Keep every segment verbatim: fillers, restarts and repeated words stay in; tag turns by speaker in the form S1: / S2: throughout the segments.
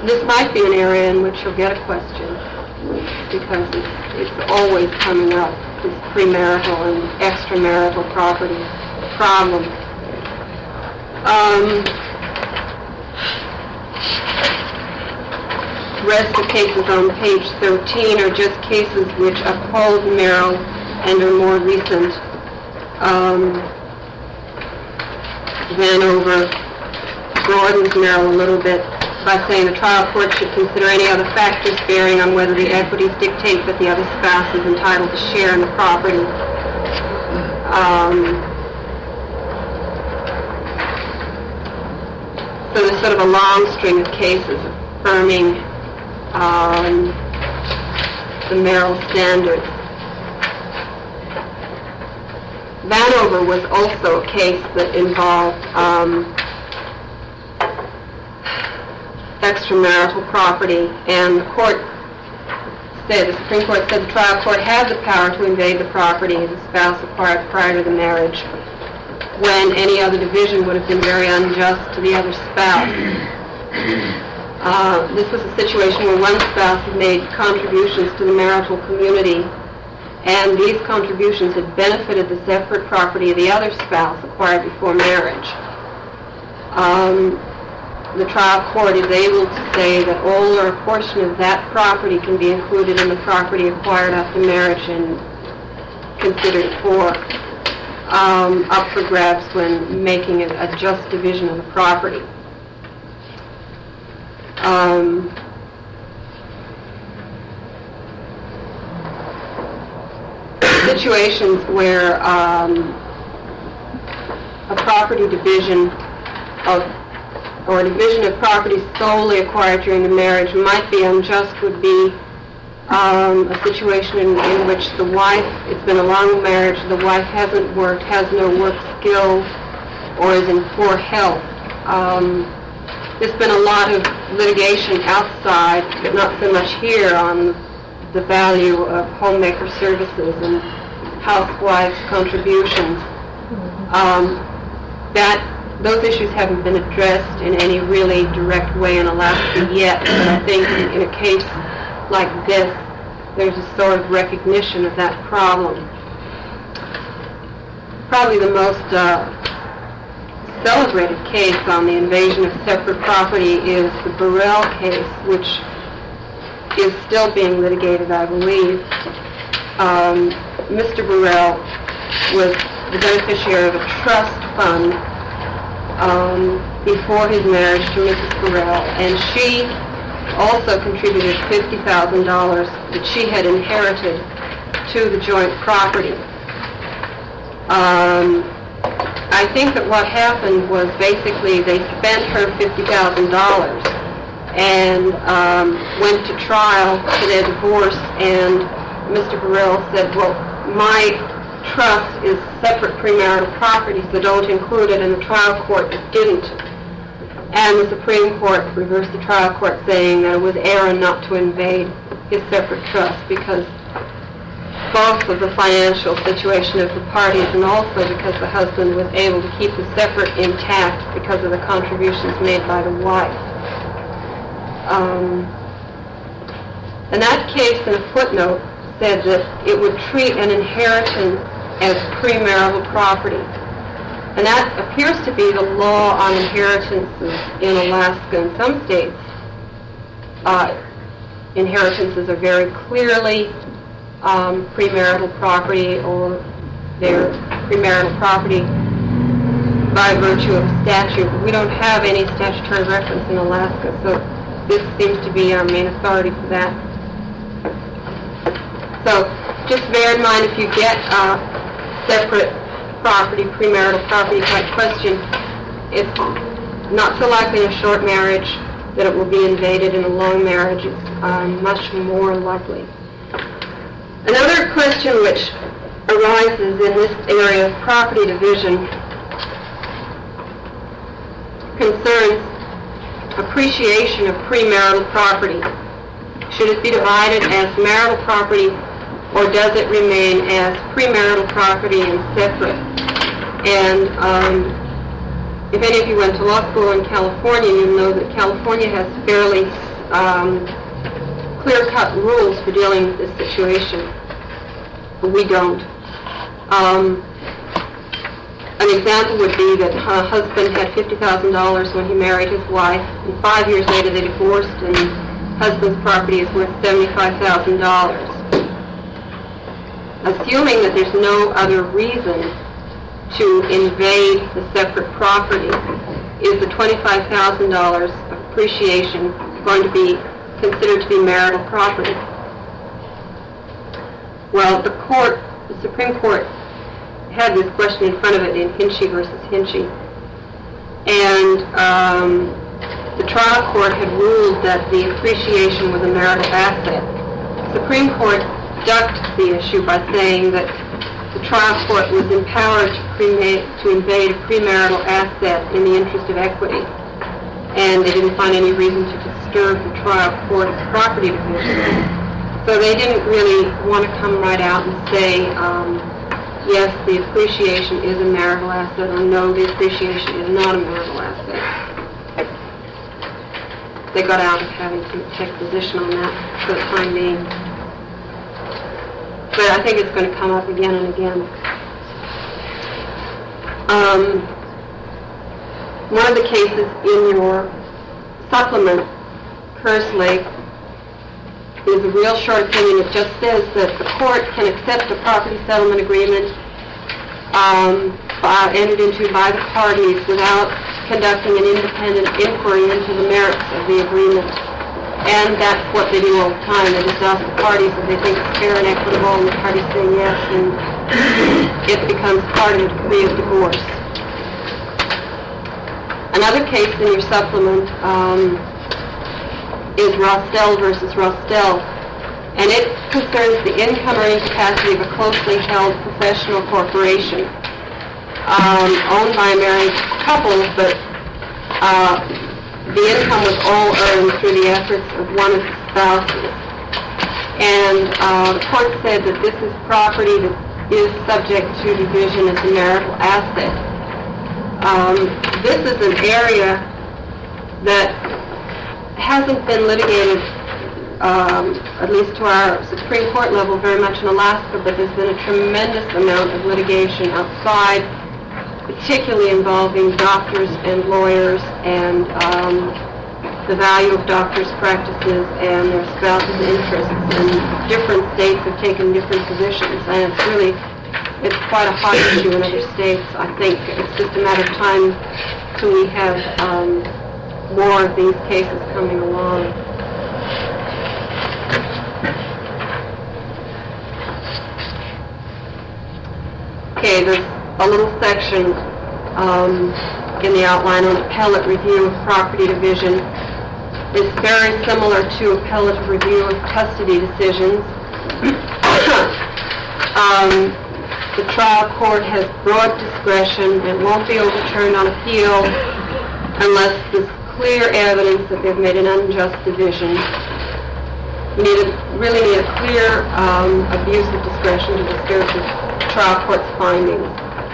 S1: this might be an area in which you'll get a question, because it's, it's always coming up, this premarital and extramarital property problem. Um, the rest of cases on page thirteen are just cases which uphold Merrill and are more recent. Um, Vanover broadens Merrill a little bit by saying the trial court should consider any other factors bearing on whether the equities dictate that the other spouse is entitled to share in the property. Um, so there's sort of a long string of cases affirming um, the Merrill standards. Vanover was also a case that involved um, extramarital property, and the court said, the Supreme Court said the trial court had the power to invade the property the spouse acquired prior to the marriage, when any other division would have been very unjust to the other spouse. Uh, this was a situation where one spouse had made contributions to the marital community, and these contributions had benefited the separate property of the other spouse acquired before marriage. Um, the trial court is able to say that all or a portion of that property can be included in the property acquired after marriage and considered for um, up for grabs when making a, a just division of the property. Um, situations where um, a property division of or a division of property solely acquired during the marriage might be unjust would be um, a situation in, in which the wife, it's been a long marriage, the wife hasn't worked, has no work skills, or is in poor health. Um, there's been a lot of litigation outside, but not so much here, on the value of homemaker services and housewives' contributions. Um, that Those issues haven't been addressed in any really direct way in Alaska yet, but I think in, in a case like this, there's a sort of recognition of that problem. Probably the most uh, celebrated case on the invasion of separate property is the Burrell case, which is still being litigated, I believe. Um, Mister Burrell was the beneficiary of a trust fund Um, before his marriage to Missus Burrell, and she also contributed fifty thousand dollars that she had inherited to the joint property. Um, I think that what happened was basically they spent her fifty thousand dollars and um, went to trial for their divorce, and Mister Burrell said, well, my trust is separate premarital property, so don't include it, and the trial court didn't. And the Supreme Court reversed the trial court, saying that it was error not to invade his separate trust because both of the financial situation of the parties and also because the husband was able to keep the separate intact because of the contributions made by the wife. Um, and that case, in a footnote, said that it would treat an inheritance as premarital property. And that appears to be the law on inheritances in Alaska. In some states, uh, inheritances are very clearly um, premarital property, or they're premarital property by virtue of statute. We don't have any statutory reference in Alaska, so this seems to be our main authority for that. So just bear in mind, if you get a separate property, premarital property type question, it's not so likely in a short marriage that it will be invaded. In a long marriage, it's um, much more likely. Another question which arises in this area of property division concerns appreciation of premarital property. Should it be divided as marital property, or does it remain as premarital property and separate? And um, if any of you went to law school in California, you know that California has fairly um, clear-cut rules for dealing with this situation. We don't. Um, an example would be that her husband had fifty thousand dollars when he married his wife, and five years later they divorced, and husband's property is worth seventy-five thousand dollars. Assuming that there's no other reason to invade the separate property, is the twenty-five thousand dollars of appreciation going to be considered to be marital property? Well, the court, the Supreme Court, had this question in front of it in Hinchey versus Hinchey, and um, the trial court had ruled that the appreciation was a marital asset. The Supreme Court ducked the issue by saying that the trial court was empowered to, prema- to invade a premarital asset in the interest of equity, and they didn't find any reason to disturb the trial court's property division. So they didn't really want to come right out and say, um, yes, the appreciation is a marital asset, or no, the appreciation is not a marital asset. They got out of having to take a position on that for the time being. But I think it's going to come up again and again. Um, one of the cases in your supplement, Kerslake, is a real short opinion. It just says that the court can accept a property settlement agreement um, by, entered into by the parties without conducting an independent inquiry into the merits of the agreement. And that's what they do all the time. They just ask the parties if they think it's fair and equitable, and the parties say yes, and it becomes part of the decree of divorce. Another case in your supplement um, is Rostel versus Rostel, and it concerns the income earning capacity of a closely held professional corporation um, owned by a married couple, but uh, the income was all earned through the efforts of one of the spouses. And uh, the court said that this is property that is subject to division as a marital asset. Um, this is an area that hasn't been litigated, um, at least to our Supreme Court level, very much in Alaska, but there's been a tremendous amount of litigation outside, particularly involving doctors and lawyers, and um, the value of doctors' practices and their spouses' interests. And different states have taken different positions, and it's really, it's quite a hot issue in other states. I think it's just a matter of time till we have um, more of these cases coming along. Okay, there's a little section um, in the outline on appellate review of property division. It's very similar to appellate review of custody decisions. um, the trial court has broad discretion and won't be overturned on appeal unless there's clear evidence that they've made an unjust division. You need a, really need a clear um, abuse of discretion to disturb the trial court's findings.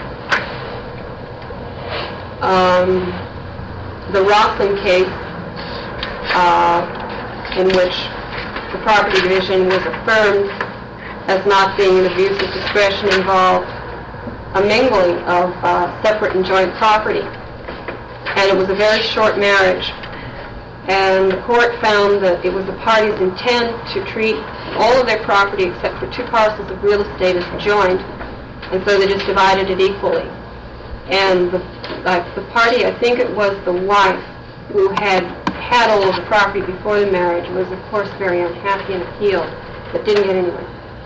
S1: Um, the Rossum case, uh, in which the property division was affirmed as not being an abuse of discretion, involved a mingling of uh, separate and joint property. And it was a very short marriage. And the court found that it was the parties' intent to treat all of their property except for two parcels of real estate as joint, and so they just divided it equally. And the, uh, the party, I think it was the wife, who had had all of the property before the marriage, was of course very unhappy and appealed, but didn't get anywhere.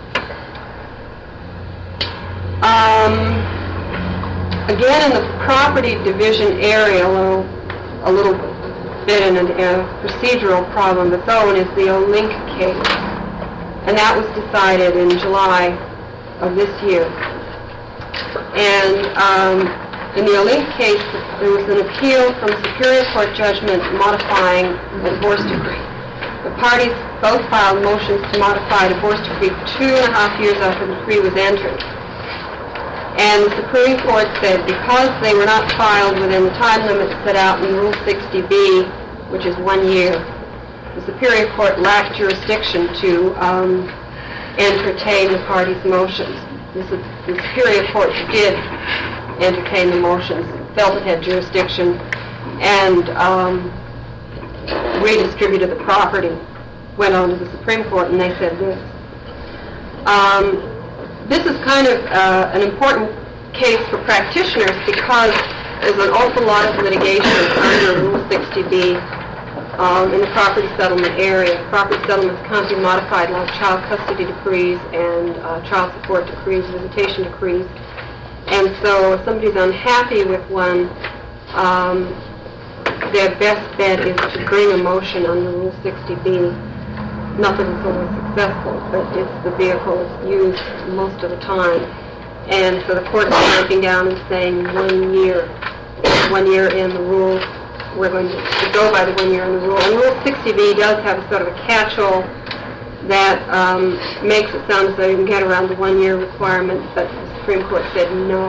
S1: Um, again, in the property division area, a little, a little bit in a, a procedural problem of its own is the Olink case, and that was decided in July of this year. And um, in the Olink case, there was an appeal from a Superior Court judgment modifying a divorce decree. The parties both filed motions to modify a divorce decree two and a half years after the decree was entered. And the Supreme Court said because they were not filed within the time limit set out in Rule sixty B, which is one year, the Superior Court lacked jurisdiction to um, entertain the party's motions. The, the Superior Court did entertain the motions, felt it had jurisdiction, and um, redistributed the property. Went on to the Supreme Court, and they said this. Um, this is kind of uh, an important case for practitioners because there's an awful lot of litigation under Rule sixty B um, in the property settlement area. Property settlements can't be modified like child custody decrees and uh, child support decrees, visitation decrees. And so if somebody's unhappy with one, um, their best bet is to bring a motion under Rule sixty B. Not that it's always successful, but it's the vehicle that's used most of the time. And so the court is clamping down and saying one year, one year in the rule, we're going to, to go by the one year in the rule. And Rule sixty B does have a sort of a catch-all that um, makes it sound as though you can get around the one-year requirement, but the Supreme Court said no.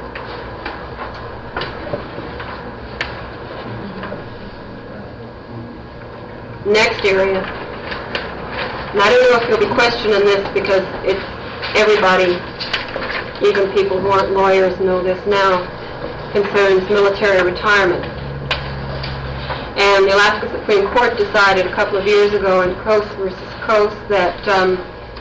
S1: Next area. And I don't know if you'll be questioning this because it's everybody, even people who aren't lawyers know this now, concerns military retirement. And the Alaska Supreme Court decided a couple of years ago in Coase versus Coase that um,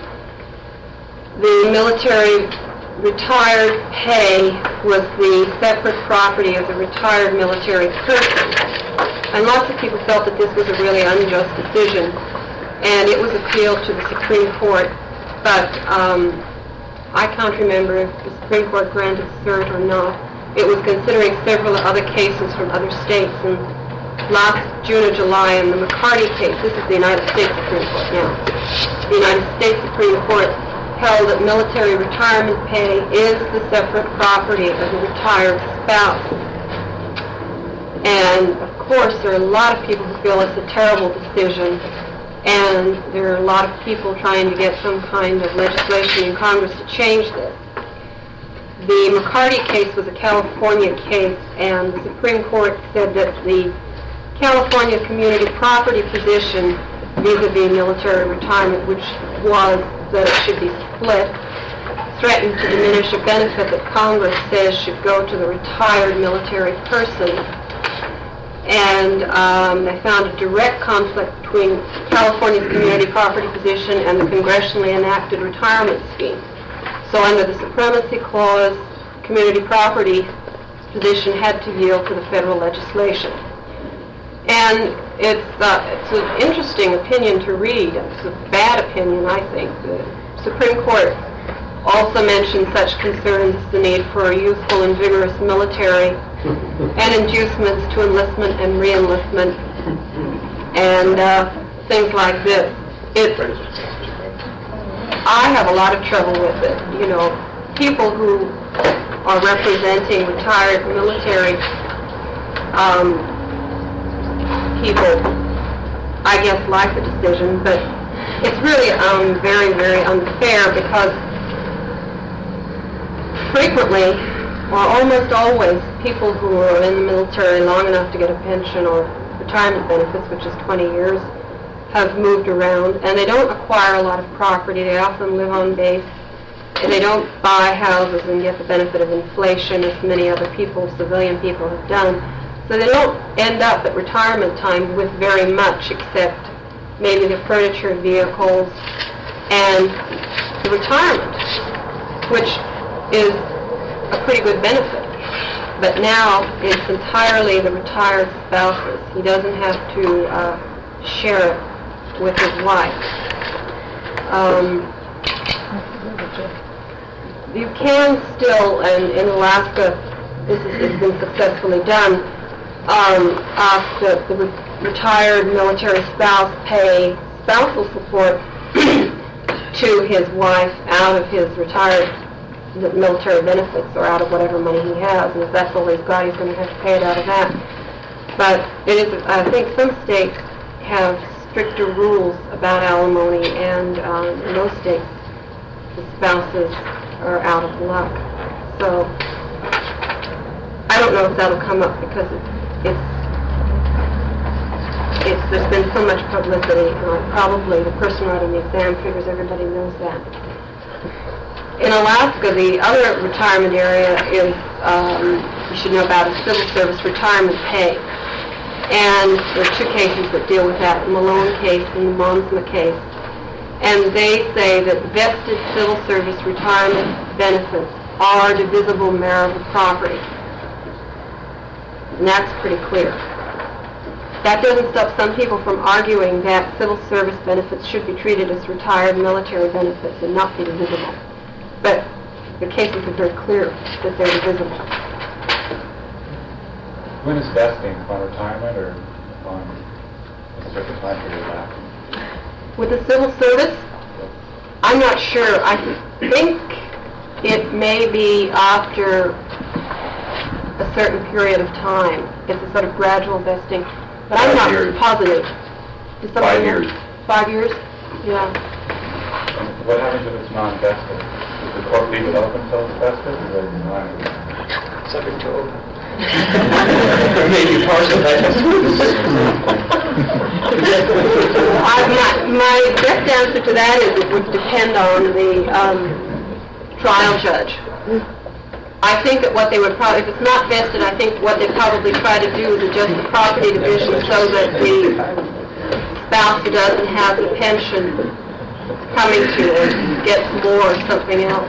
S1: the military retired pay was the separate property of the retired military person. And lots of people felt that this was a really unjust decision. And it was appealed to the Supreme Court, but um, I can't remember if the Supreme Court granted cert or not. It was considering several other cases from other states, and last June or July in the McCarty case, this is the United States Supreme Court now, the United States Supreme Court held that military retirement pay is the separate property of the retired spouse. And of course, there are a lot of people who feel it's a terrible decision. And there are a lot of people trying to get some kind of legislation in Congress to change this. The McCarty case was a California case, and the Supreme Court said that the California community property position vis-a-vis military retirement, which was that it should be split, threatened to diminish a benefit that Congress says should go to the retired military person. And um, they found a direct conflict between California's community property position and the congressionally enacted retirement scheme. So under the Supremacy Clause, community property position had to yield to the federal legislation. And it's, uh, it's an interesting opinion to read. It's a bad opinion, I think. The Supreme Court also mentioned such concerns as the need for a youthful and vigorous military and inducements to enlistment and re-enlistment and uh, things like this. It, I have a lot of trouble with it. You know, people who are representing retired military um, people, I guess, like the decision, but it's really um, very, very unfair because frequently, or almost always, people who are in the military long enough to get a pension or retirement benefits, which is twenty years, have moved around, and they don't acquire a lot of property. They often live on base, and they don't buy houses and get the benefit of inflation as many other people, civilian people, have done. So they don't end up at retirement time with very much except maybe the furniture, vehicles, and the retirement, which is a pretty good benefit. But now it's entirely the retired spouse's. He doesn't have to uh, share it with his wife. Um, you can still, and in Alaska this has been successfully done, um, ask that the re- retired military spouse pay spousal support to his wife out of his retired military benefits or out of whatever money he has, and if that's all he's got, he's going to have to pay it out of that. But it is, I think some states have stricter rules about alimony, and um, in those states, the spouses are out of luck. So I don't know if that'll come up because it, it's it's there's been so much publicity, uh, probably the person writing the exam figures everybody knows that. In Alaska, the other retirement area is, um, you should know about, is civil service retirement pay. And there are two cases that deal with that, the Malone case and the Monsma case. And they say that vested civil service retirement benefits are divisible marital property. And that's pretty clear. That doesn't stop some people from arguing that civil service benefits should be treated as retired military benefits and not be divisible. But the cases are very clear that they're divisible.
S2: When is vesting? On retirement or on a certain time period after?
S1: With the civil service, I'm not sure. I think it may be after a certain period of time. It's a sort of gradual vesting. But I'm not
S3: years.
S1: positive. Is something
S3: Five
S1: else?
S3: years.
S1: Five years? Yeah.
S2: And what happens if it's non-vested? Does the court leave it open until it's vested, or not?
S3: Subject to open. Maybe partial
S1: I, my, my best answer to that is it would depend on the um, trial judge. I think that what they would probably, if it's not vested, I think what they'd probably try to do is adjust the property division so that the spouse who doesn't have the pension coming to it gets more or something else.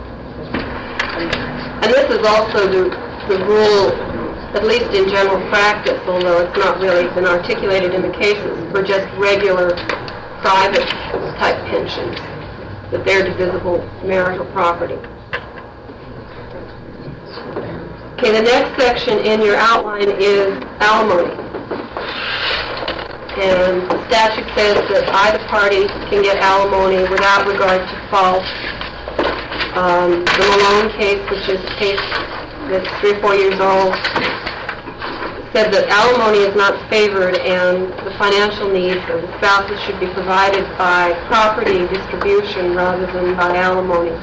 S1: And this is also the, the rule, at least in general practice, although it's not really been articulated in the cases, for just regular private type pensions, that they're divisible marital property. Okay, the next section in your outline is alimony. And the statute says that either party can get alimony without regard to fault. Um, the Malone case, which is a case that's three or four years old, said that alimony is not favored and the financial needs of the spouses should be provided by property distribution rather than by alimony.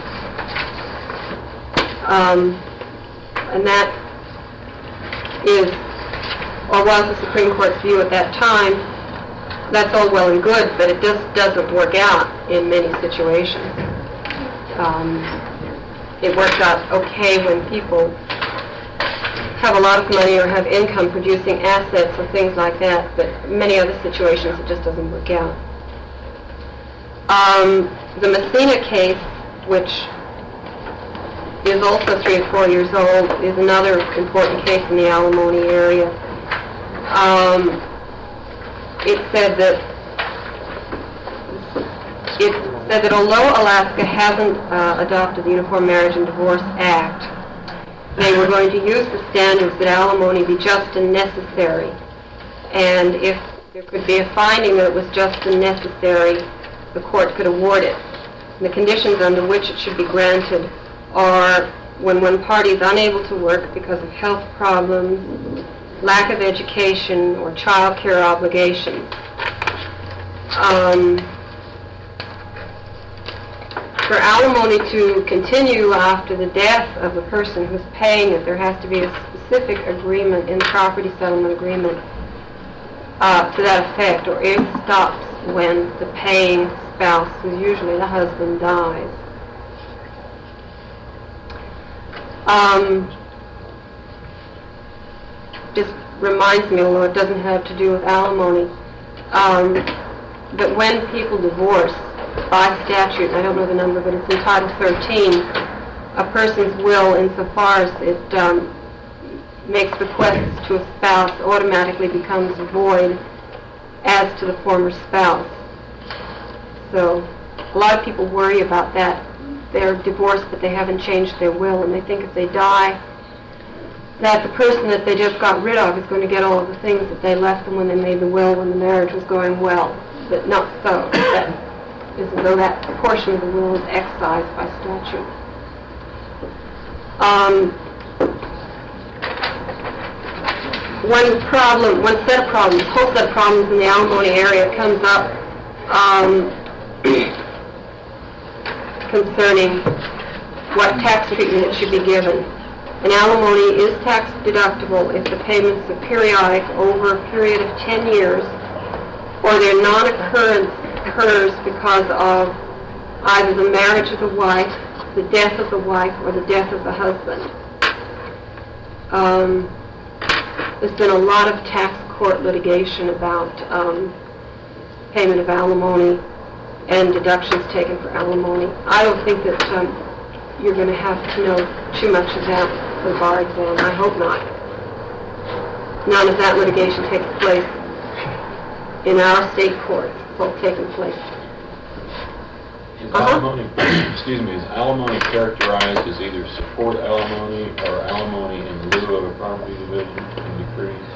S1: Um, And that is, or was the Supreme Court's view at that time. That's all well and good, but it just doesn't work out in many situations. Um, it works out okay when people have a lot of money or have income producing assets or things like that, but many other situations it just doesn't work out. Um, the Messina case, which is also three or four years old, is another important case in the alimony area. Um, it said that it said that although Alaska hasn't uh, adopted the Uniform Marriage and Divorce Act, they were going to use the standards that alimony be just and necessary. And if there could be a finding that it was just and necessary, the court could award it. And the conditions under which it should be granted are when one party is unable to work because of health problems, lack of education, or child care obligations. Um, for alimony to continue after the death of the person who's paying it, there has to be a specific agreement in the property settlement agreement uh, to that effect, or it stops when the paying spouse, who's usually the husband, dies. Um, just reminds me, although it doesn't have to do with alimony, um, that when people divorce by statute, I don't know the number, but it's in Title thirteen, a person's will, insofar as it um, makes bequests to a spouse, automatically becomes void as to the former spouse. So a lot of people worry about that. They're divorced, but they haven't changed their will, and they think if they die, that the person that they just got rid of is going to get all of the things that they left them when they made the will when the marriage was going well. But not so. That is as though that portion of the will is excised by statute. Um, one problem, one set of problems, whole set of problems in the alimony area comes up um, concerning what tax treatment it should be given. And alimony is tax deductible if the payments are periodic over a period of ten years or their non-occurrence occurs because of either the marriage of the wife, the death of the wife, or the death of the husband. Um, there's been a lot of tax court litigation about um, payment of alimony and deductions taken for alimony. I don't think that um, you're going to have to know too much of that for the bar exam. I hope not. None of that litigation takes place in our state courts. It's all taking place.
S3: Is
S1: Uh-huh.
S3: alimony, excuse me, is alimony characterized as either support alimony or alimony in lieu of a property division and decrees?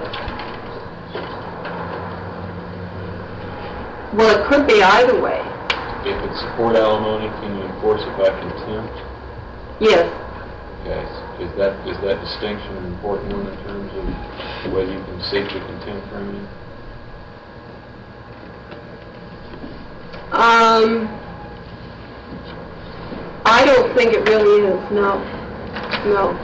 S1: Well, it could be either way.
S3: If it's support alimony, can you enforce it by contempt?
S1: Yes.
S3: Okay, is that, is that distinction an important one in terms of whether you can seek the contempt remedy?
S1: Um, I don't think it really is. No. No.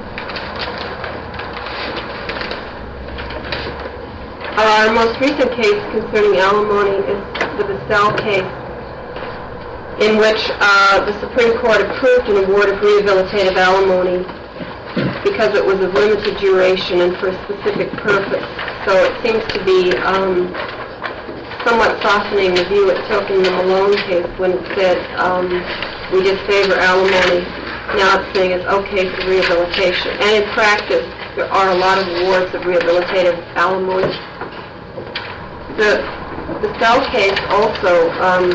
S1: Our most recent case concerning alimony is the Bissell case, in which uh, the Supreme Court approved an award of rehabilitative alimony because it was of limited duration and for a specific purpose. So it seems to be um, somewhat softening the view it took in the Malone case when it said um, we disfavor alimony. Now it's saying it's okay for rehabilitation. And in practice, there are a lot of awards of rehabilitative alimony. The Bissell case also um,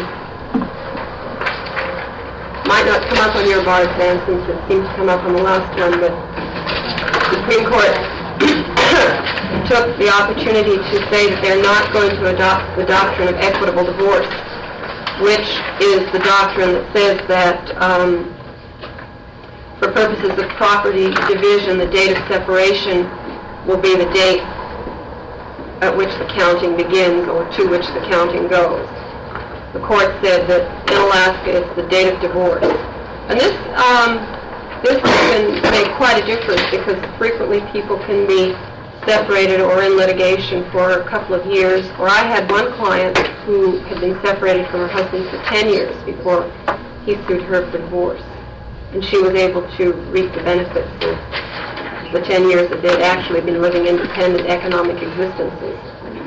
S1: might not come up on your bar exam since it seems to come up on the last one, but the Supreme Court took the opportunity to say that they're not going to adopt the doctrine of equitable divorce, which is the doctrine that says that um, for purposes of property division, the date of separation will be the date at which the counting begins or to which the counting goes. The court said that in Alaska it's the date of divorce. And this um, this can make quite a difference because frequently people can be separated or in litigation for a couple of years. Or I had one client who had been separated from her husband for ten years before he sued her for divorce. And she was able to reap the benefits of the ten years that they'd actually been living independent economic existences.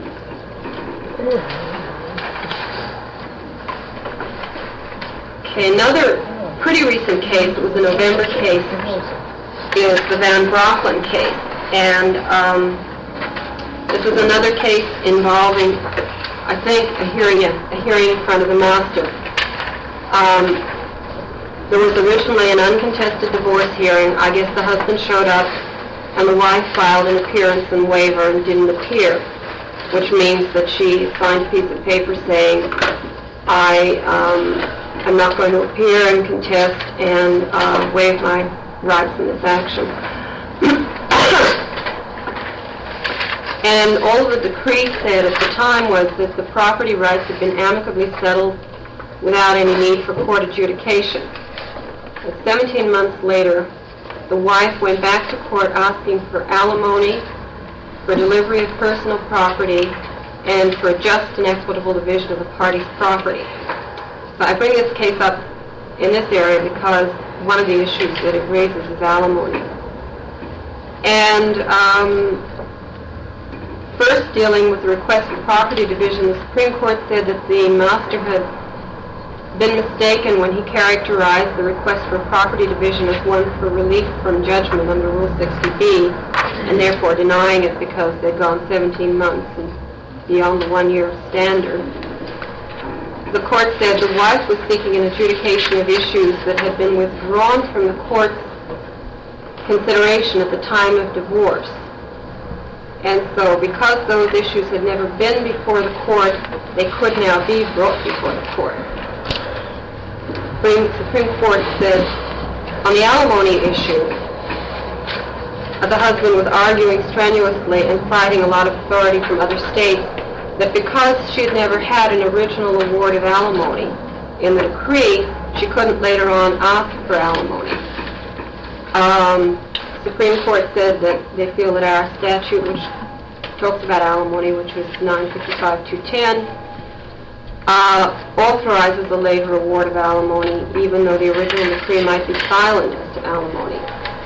S1: Okay, another pretty recent case, it was a November case, is the Van Brocklin case. And um, this was another case involving, I think, a hearing, a hearing in front of the master. Um, there was originally an uncontested divorce hearing. I guess the husband showed up and the wife filed an appearance and waiver and didn't appear, which means that she signed a piece of paper saying, I um, am not going to appear and contest and uh, waive my rights in this action. And all the decree said at the time was that the property rights had been amicably settled without any need for court adjudication. And seventeen months later, the wife went back to court asking for alimony, for delivery of personal property, and for just and equitable division of the party's property. So I bring this case up in this area because one of the issues that it raises is alimony. And um, first, dealing with the request for property division, the Supreme Court said that the master had been mistaken when he characterized the request for property division as one for relief from judgment under Rule sixty B, and therefore denying it because they'd gone seventeen months and beyond the one-year standard. The court said the wife was seeking an adjudication of issues that had been withdrawn from the court's consideration at the time of divorce. And so because those issues had never been before the court, they could now be brought before the court. The Supreme Court said on the alimony issue, the husband was arguing strenuously and citing a lot of authority from other states that because she had never had an original award of alimony in the decree, she couldn't later on ask for alimony. Um, the Supreme Court said that they feel that our statute, which talks about alimony, which was nine fifty-five two ten, uh, authorizes the later award of alimony, even though the original decree might be silent as to alimony.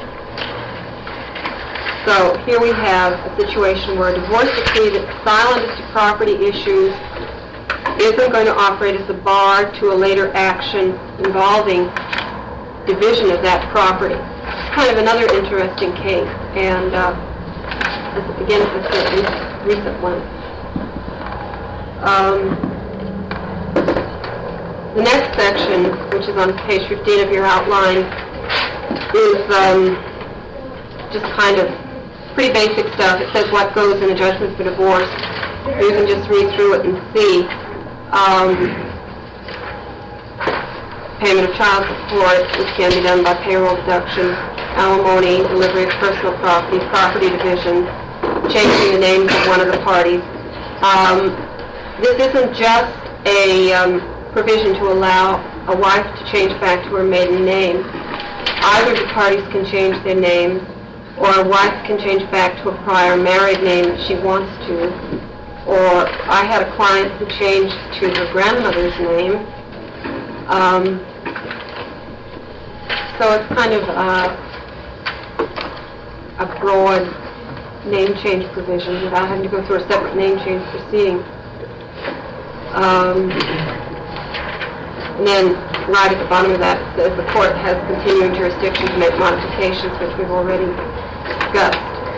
S1: So here we have a situation where a divorce decree that's silent as to property issues isn't going to operate as a bar to a later action involving division of that property. It's kind of another interesting case, and uh, again, it's a recent one. Um, the next section, which is on page fifteen of your outline, is um, just kind of pretty basic stuff. It says what goes in a judgment for divorce. You can just read through it and see. Um, payment of child support, which can be done by payroll deduction, alimony, delivery of personal property, property division, changing the names of one of the parties. Um, this isn't just a um, provision to allow a wife to change back to her maiden name. Either the parties can change their names, or a wife can change back to a prior married name if she wants to. Or I had a client who changed to her grandmother's name. Um, so it's kind of uh, a broad name change provision without having to go through a separate name change proceeding. Um, and then right at the bottom of that it says the court has continuing jurisdiction to make modifications, which we've already discussed.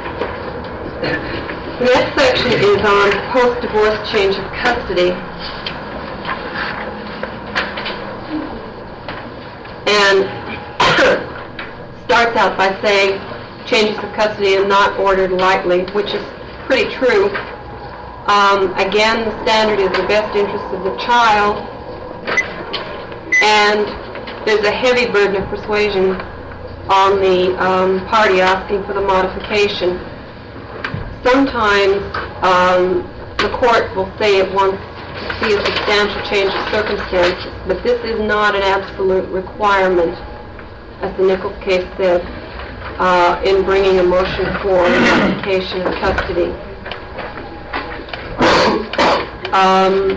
S1: The next section is on post-divorce change of custody. And starts out by saying changes of custody are not ordered lightly, which is pretty true. Um, again, the standard is the best interest of the child, and there's a heavy burden of persuasion on the um, party asking for the modification. Sometimes um, the court will say it wants to see a substantial change of circumstances, but this is not an absolute requirement, as the Nichols case said, uh, in bringing a motion for modification of custody. Um,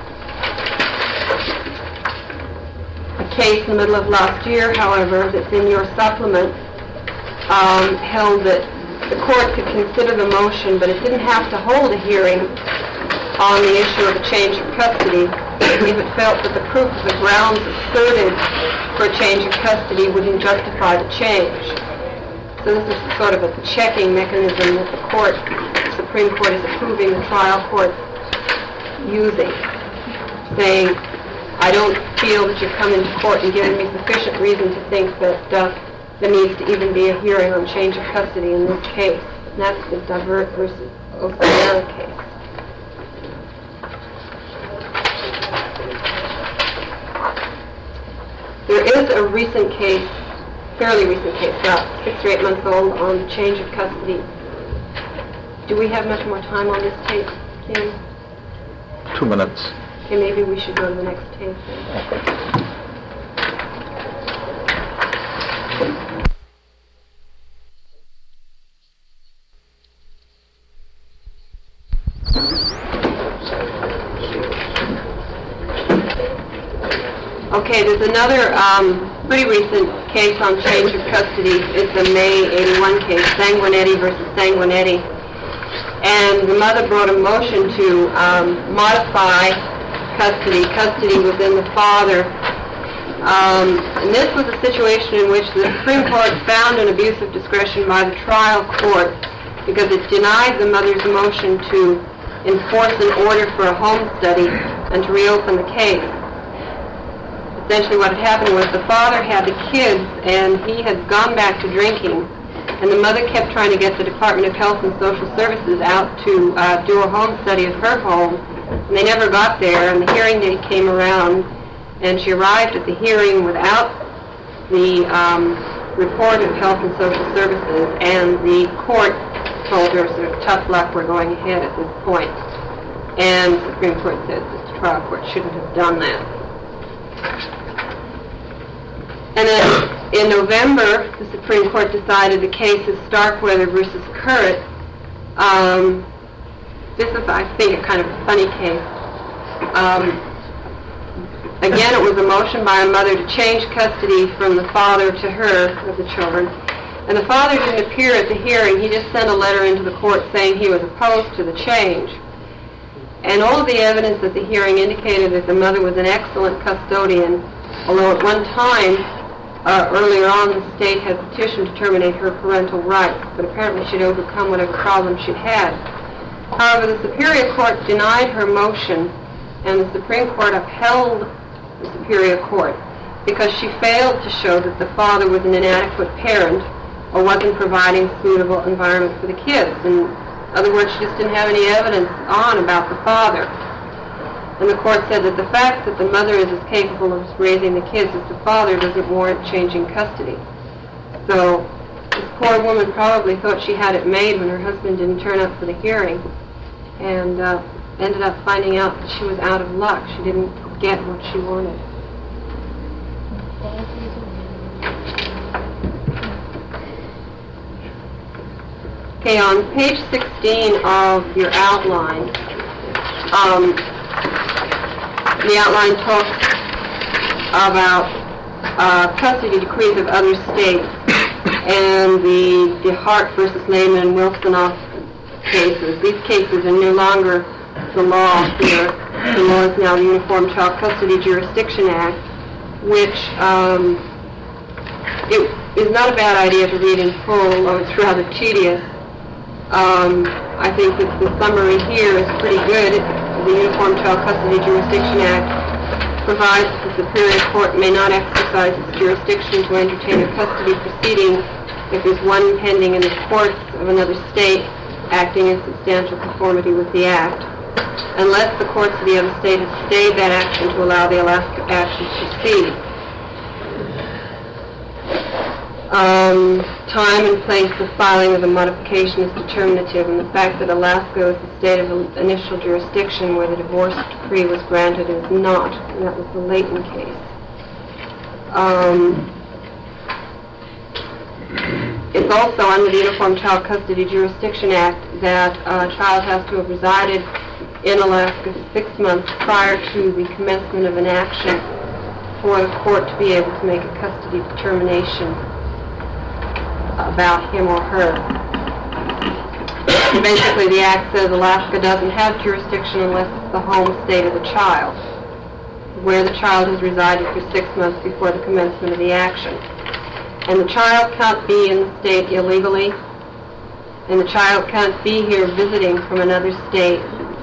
S1: a case in the middle of last year, however, that's in your supplement, um, held that the court could consider the motion, but it didn't have to hold a hearing on the issue of a change of custody if it felt that the proof of the grounds asserted for a change of custody wouldn't justify the change. So this is sort of a checking mechanism that the court, the Supreme Court, is approving the trial court using, saying, I don't feel that you've come into court and given me sufficient reason to think that uh, there needs to even be a hearing on change of custody in this case. And that's the Divert versus Oceana case. There is a recent case, fairly recent case, about six or eight months old, on change of custody. Do we have much more time on this case, Kim?
S4: Two minutes.
S1: Okay, maybe we should go to the next case then. Okay, there's another um, pretty recent case on change of custody. It's a May eighty-one case, Sanguinetti versus Sanguinetti. And the mother brought a motion to um, modify custody. Custody within the father. Um, and this was a situation in which the Supreme Court found an abuse of discretion by the trial court because it denied the mother's motion to enforce an order for a home study and to reopen the case. Essentially what had happened was the father had the kids and he had gone back to drinking, and the mother kept trying to get the Department of Health and Social Services out to uh, do a home study of her home, and they never got there, and the hearing date came around, and she arrived at the hearing without the um, report of Health and Social Services, and the court told her, sort of, tough luck, we're going ahead at this point. And the Supreme Court said that the trial court shouldn't have done that. And then in November, the Supreme Court decided the case of Starkweather versus Currit, um, this is, I think, a kind of funny case. Um, again, it was a motion by a mother to change custody from the father to her of the children. And the father didn't appear at the hearing. He just sent a letter into the court saying he was opposed to the change. And all of the evidence at the hearing indicated that the mother was an excellent custodian, although at one time, uh, earlier on, the state had petitioned to terminate her parental rights, but apparently she'd overcome whatever problems she'd had. However, the Superior Court denied her motion, and the Supreme Court upheld the Superior Court because she failed to show that the father was an inadequate parent or wasn't providing a suitable environment for the kids. In other words, she just didn't have any evidence on about the father. And the court said that the fact that the mother is as capable of raising the kids as the father doesn't warrant changing custody. So this poor woman probably thought she had it made when her husband didn't turn up for the hearing, and uh, ended up finding out that she was out of luck. She didn't get what she wanted. Okay, on page sixteen of your outline, um, the outline talks about uh, custody decrees of other states and the DeHart versus Lehman and Wilsonoff cases. These cases are no longer the law here. The law is now the Uniform Child Custody Jurisdiction Act, which um, it is not a bad idea to read in full, although it's rather tedious. Um, I think that the summary here is pretty good. The Uniform Child Custody Jurisdiction Act provides that the Superior Court may not exercise its jurisdiction to entertain a custody proceeding if there's one pending in the courts of another state acting in substantial conformity with the Act, unless the courts of the other state have stayed that action to allow the Alaska action to proceed. Um, time and place of filing of the modification is determinative, and the fact that Alaska is the state of initial jurisdiction where the divorce decree was granted is not, and that was the Layton case. Um, it's also under the Uniform Child Custody Jurisdiction Act that a child has to have resided in Alaska six months prior to the commencement of an action for the court to be able to make a custody determination about him or her. Basically, the Act says Alaska doesn't have jurisdiction unless it's the home state of the child, where the child has resided for six months before the commencement of the action. And the child can't be in the state illegally, and the child can't be here visiting from another state.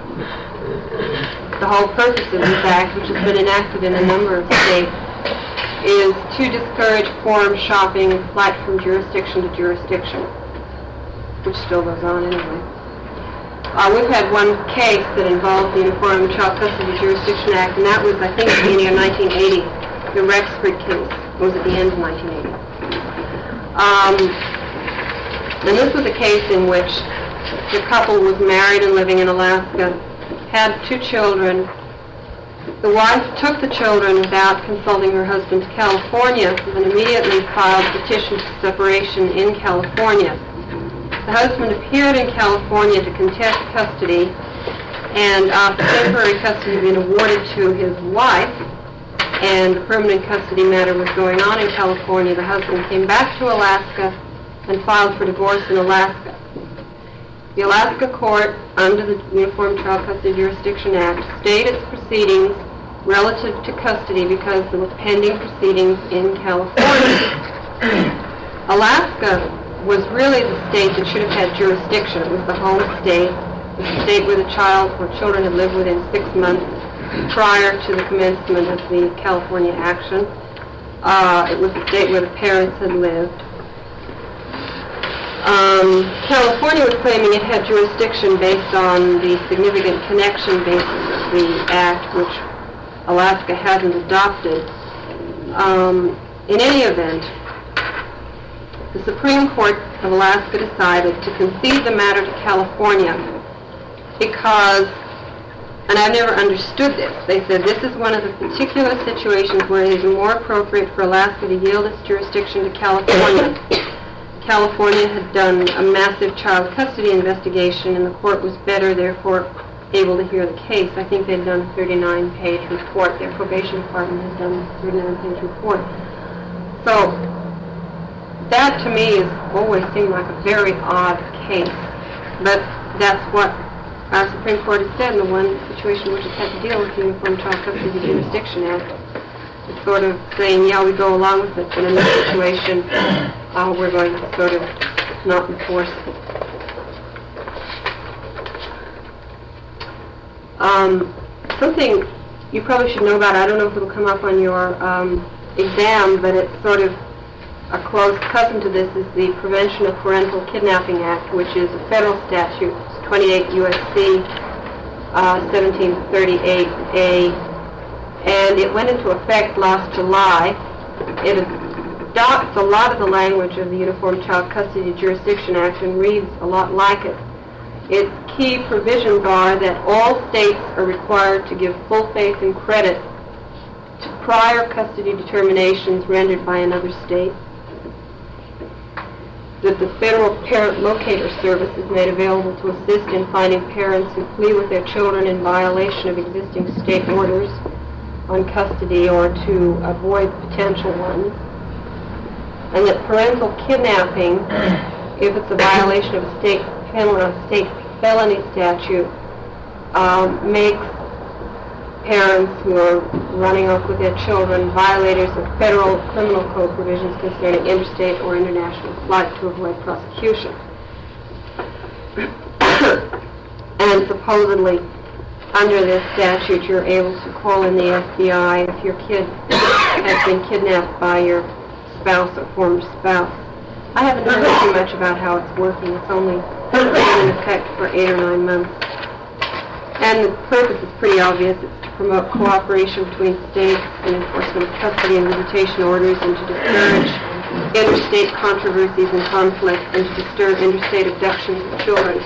S1: The whole purpose of this Act, which has been enacted in a number of states, is to discourage forum shopping and flight from jurisdiction to jurisdiction, which still goes on anyway. Uh, we've had one case that involved the Uniform Child Custody Jurisdiction Act, and that was, I think, at the beginning of nineteen eighty, the Rexford case. It was at the end of nineteen eighty. Um, and this was a case in which the couple was married and living in Alaska, had two children. The wife took the children without consulting her husband to California and immediately filed a petition for separation in California. The husband appeared in California to contest custody, and after temporary custody had been awarded to his wife and the permanent custody matter was going on in California, the husband came back to Alaska and filed for divorce in Alaska. The Alaska court, under the Uniform Child Custody Jurisdiction Act, stayed its proceedings relative to custody because there were pending proceedings in California. Alaska was really the state that should have had jurisdiction. It was the home state, the state where the child or children had lived within six months prior to the commencement of the California action. Uh, it was the state where the parents had lived. Um, California was claiming it had jurisdiction based on the significant connection basis of the Act, which Alaska hasn't adopted. Um, in any event, the Supreme Court of Alaska decided to concede the matter to California because, and I've never understood this, they said this is one of the particular situations where it is more appropriate for Alaska to yield its jurisdiction to California. California had done a massive child custody investigation, and the court was better, therefore, able to hear the case. I think they'd done a thirty-nine page report. Their probation department had done a thirty-nine page report. So that, to me, has always seemed like a very odd case. But that's what our Supreme Court has said in the one situation which has had to deal with the Uniform Child Custody Jurisdiction Act. It's sort of saying, yeah, we go along with it, but in this situation, uh, we're going to sort of not enforce it. Um, something you probably should know about, I don't know if it'll come up on your um, exam, but it's sort of a close cousin to this, is the Prevention of Parental Kidnapping Act, which is a federal statute, twenty-eight U S C uh, seventeen thirty-eight A, and it went into effect last July. It adopts a lot of the language of the Uniform Child Custody Jurisdiction Act and reads a lot like it. Its key provisions are that all states are required to give full faith and credit to prior custody determinations rendered by another state, that the Federal Parent Locator Service is made available to assist in finding parents who flee with their children in violation of existing state orders on custody or to avoid potential ones, and that parental kidnapping, if it's a violation of a state penal a state felony statute, um, makes parents who are running off with their children violators of federal criminal code provisions concerning interstate or international flight to avoid prosecution. And supposedly, under this statute, you're able to call in the F B I if your kid has been kidnapped by your spouse or former spouse. I haven't heard too much about how it's working. It's only been in effect for eight or nine months. And the purpose is pretty obvious. It's to promote cooperation between states in enforcement of custody and visitation orders, and to discourage interstate controversies and conflicts, and to disturb interstate abductions of children.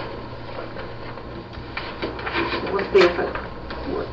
S1: We'll see if it works.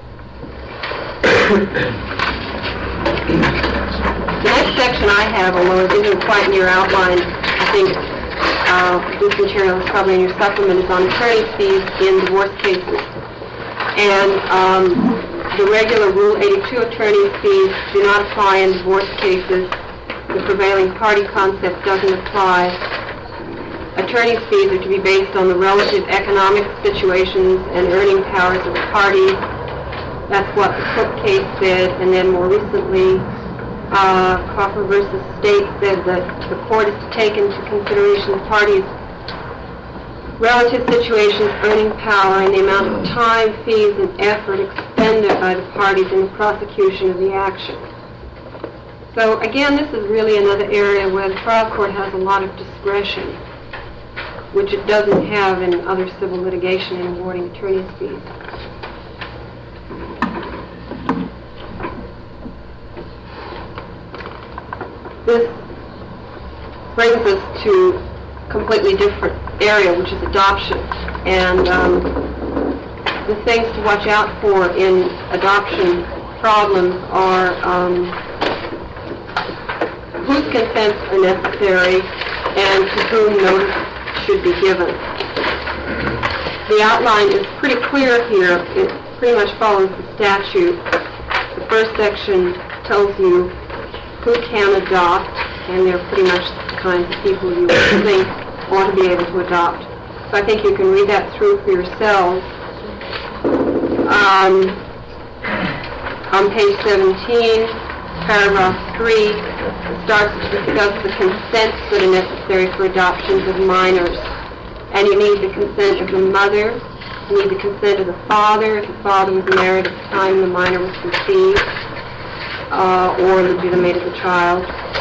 S1: The next section I have, although it isn't quite in your outline, I think uh, this material is probably in your supplement, is on attorney's fees in divorce cases. And um, the regular Rule eighty-two attorney's fees do not apply in divorce cases. The prevailing party concept doesn't apply. Attorney's fees are to be based on the relative economic situations and earning powers of the parties. That's what the Cook case said, and then more recently, uh, Crawford versus State said that the court is to take into consideration the parties' relative situations, earning power, and the amount of time, fees, and effort expended by the parties in the prosecution of the action. So again, this is really another area where the trial court has a lot of discretion, which it doesn't have in other civil litigation in awarding attorney's fees. This brings us to a completely different area, which is adoption. And um, the things to watch out for in adoption problems are um, whose consents are necessary and to whom notice should be given. The outline is pretty clear here. It pretty much follows the statute. The first section tells you who can adopt, and they're pretty much the kinds of people you would think ought to be able to adopt. So I think you can read that through for yourselves. Um, on page seventeen, paragraph three, it starts to discuss the consents that are necessary for adoptions of minors. And you need the consent of the mother, you need the consent of the father, if the father was married at the time the minor was conceived, uh, or legitimated the child.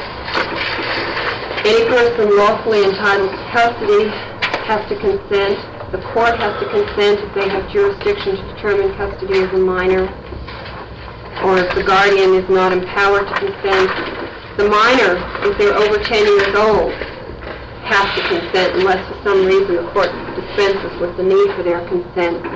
S1: Any person lawfully entitled to custody has to consent. The court has to consent if they have jurisdiction to determine custody of a minor, or if the guardian is not empowered to consent. The minor, if they're over ten years old, has to consent unless for some reason the court dispenses with the need for their consent.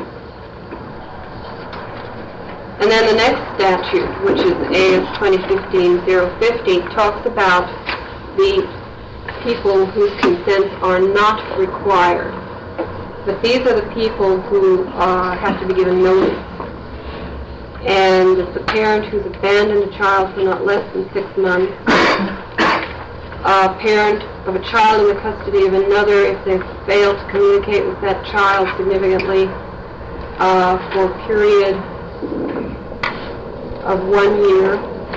S1: And then the next statute, which is A S twenty fifteen oh fifty, talks about the people whose consents are not required. But these are the people who uh, have to be given notice. And it's a parent who's abandoned a child for not less than six months, a parent of a child in the custody of another if they've failed to communicate with that child significantly uh, for a period of one year.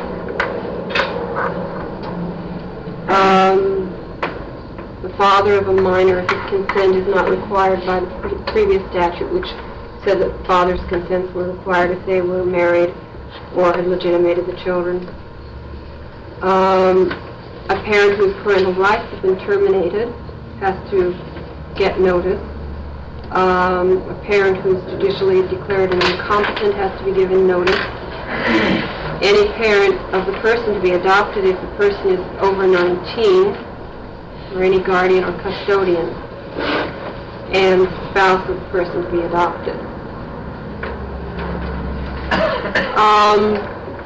S1: Um, the father of a minor, if his consent is not required by the pre- previous statute, which said that fathers' consents were required if they were married or had legitimated the children. Um, a parent whose parental rights have been terminated has to get notice. Um, a parent who's judicially declared an incompetent has to be given notice. Any parent of the person to be adopted if the person is over nineteen, or any guardian or custodian, and spouse of the person to be adopted. Um,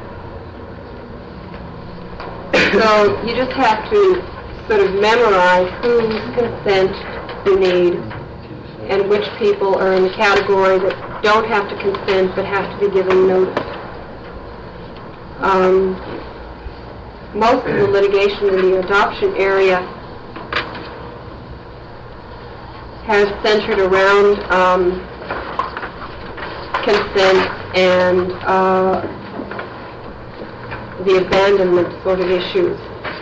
S1: so you just have to sort of memorize whose consent you need and which people are in the category that don't have to consent but have to be given notice. Um, most of the litigation in the adoption area has centered around um, consent and uh, the abandonment sort of issues.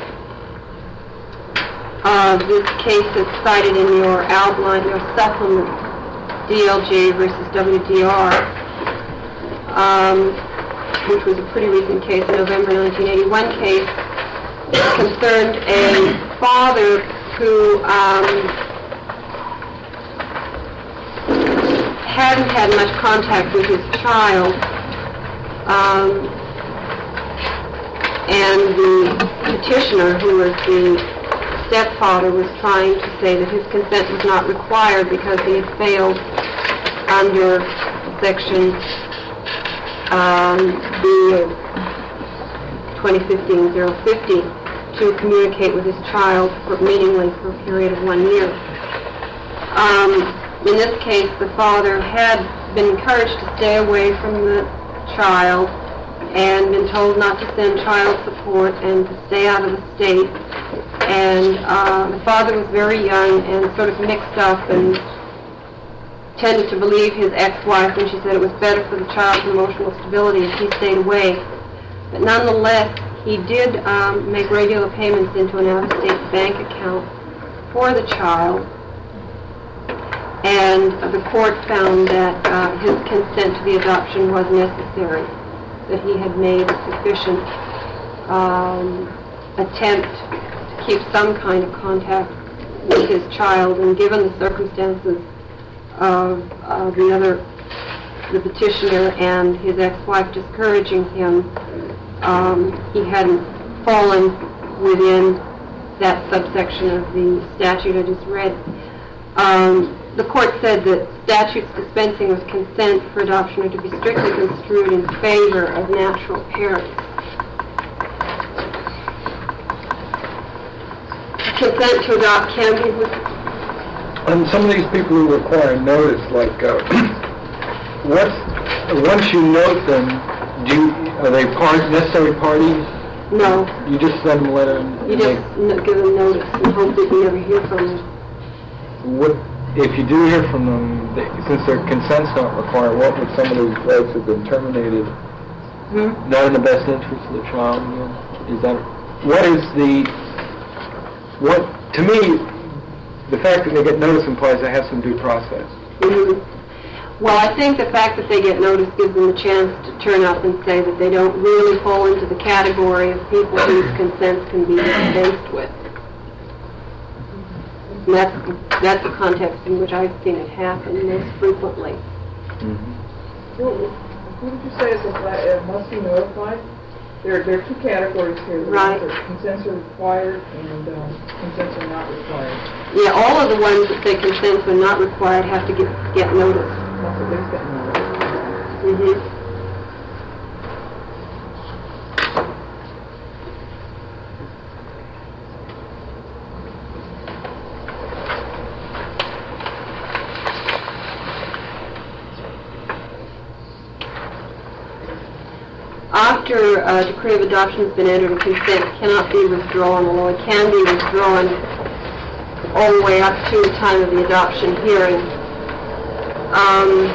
S1: Uh, this case is cited in your outline, your supplement, D L J versus W D R, um, which was a pretty recent case, a November nineteen eighty-one case, concerned a father who um, hadn't had much contact with his child, um, and the petitioner, who was the stepfather, was trying to say that his consent was not required because he had failed under section um, the twenty fifteen oh fifty to communicate with his child for, meaningfully for a period of one year. Um, In this case, the father had been encouraged to stay away from the child and been told not to send child support and to stay out of the state. And uh, the father was very young and sort of mixed up and tended to believe his ex-wife when she said it was better for the child's emotional stability if he stayed away. But nonetheless, he did um, make regular payments into an out-of-state bank account for the child. And the court found that uh, his consent to the adoption was necessary, that he had made a sufficient um, attempt to keep some kind of contact with his child, and given the circumstances of uh, the other, the petitioner and his ex-wife discouraging him, um, he hadn't fallen within that subsection of the statute I just read. Um, The court said that statutes dispensing with consent for adoption are to be strictly construed in favor of natural parents. Consent to adopt can be with...
S4: And some of these people who require notice, like, uh, what's, once you note them, do you, are they part, necessary parties?
S1: No.
S4: You just send them a letter and...
S1: You just n- give them notice and hope that you never hear from them.
S4: What, if you do hear from them, they, since their consent's not required, what would some of those rights have been terminated?
S1: Hmm?
S4: Not in the best interest of the child? You know? Is that, what is the, what, to me, the fact that they get notice implies they have some due process.
S1: Mm-hmm. Well, I think the fact that they get notice gives them a chance to turn up and say that they don't really fall into the category of people whose consents can be dispensed with. And that's, that's the context in which I've seen it happen most frequently.
S4: Mm-hmm.
S5: Who, who did you say is a, uh, must be notified? There, there are two categories here.
S1: Right.
S5: Consents are required and um, consents are not required.
S1: Yeah, all of the ones that say consents are not required have to get, get notice.
S5: Must at least get notice.
S1: Mm-hmm. After a decree of adoption has been entered, a consent cannot be withdrawn, although it can be withdrawn all the way up to the time of the adoption hearing. Um,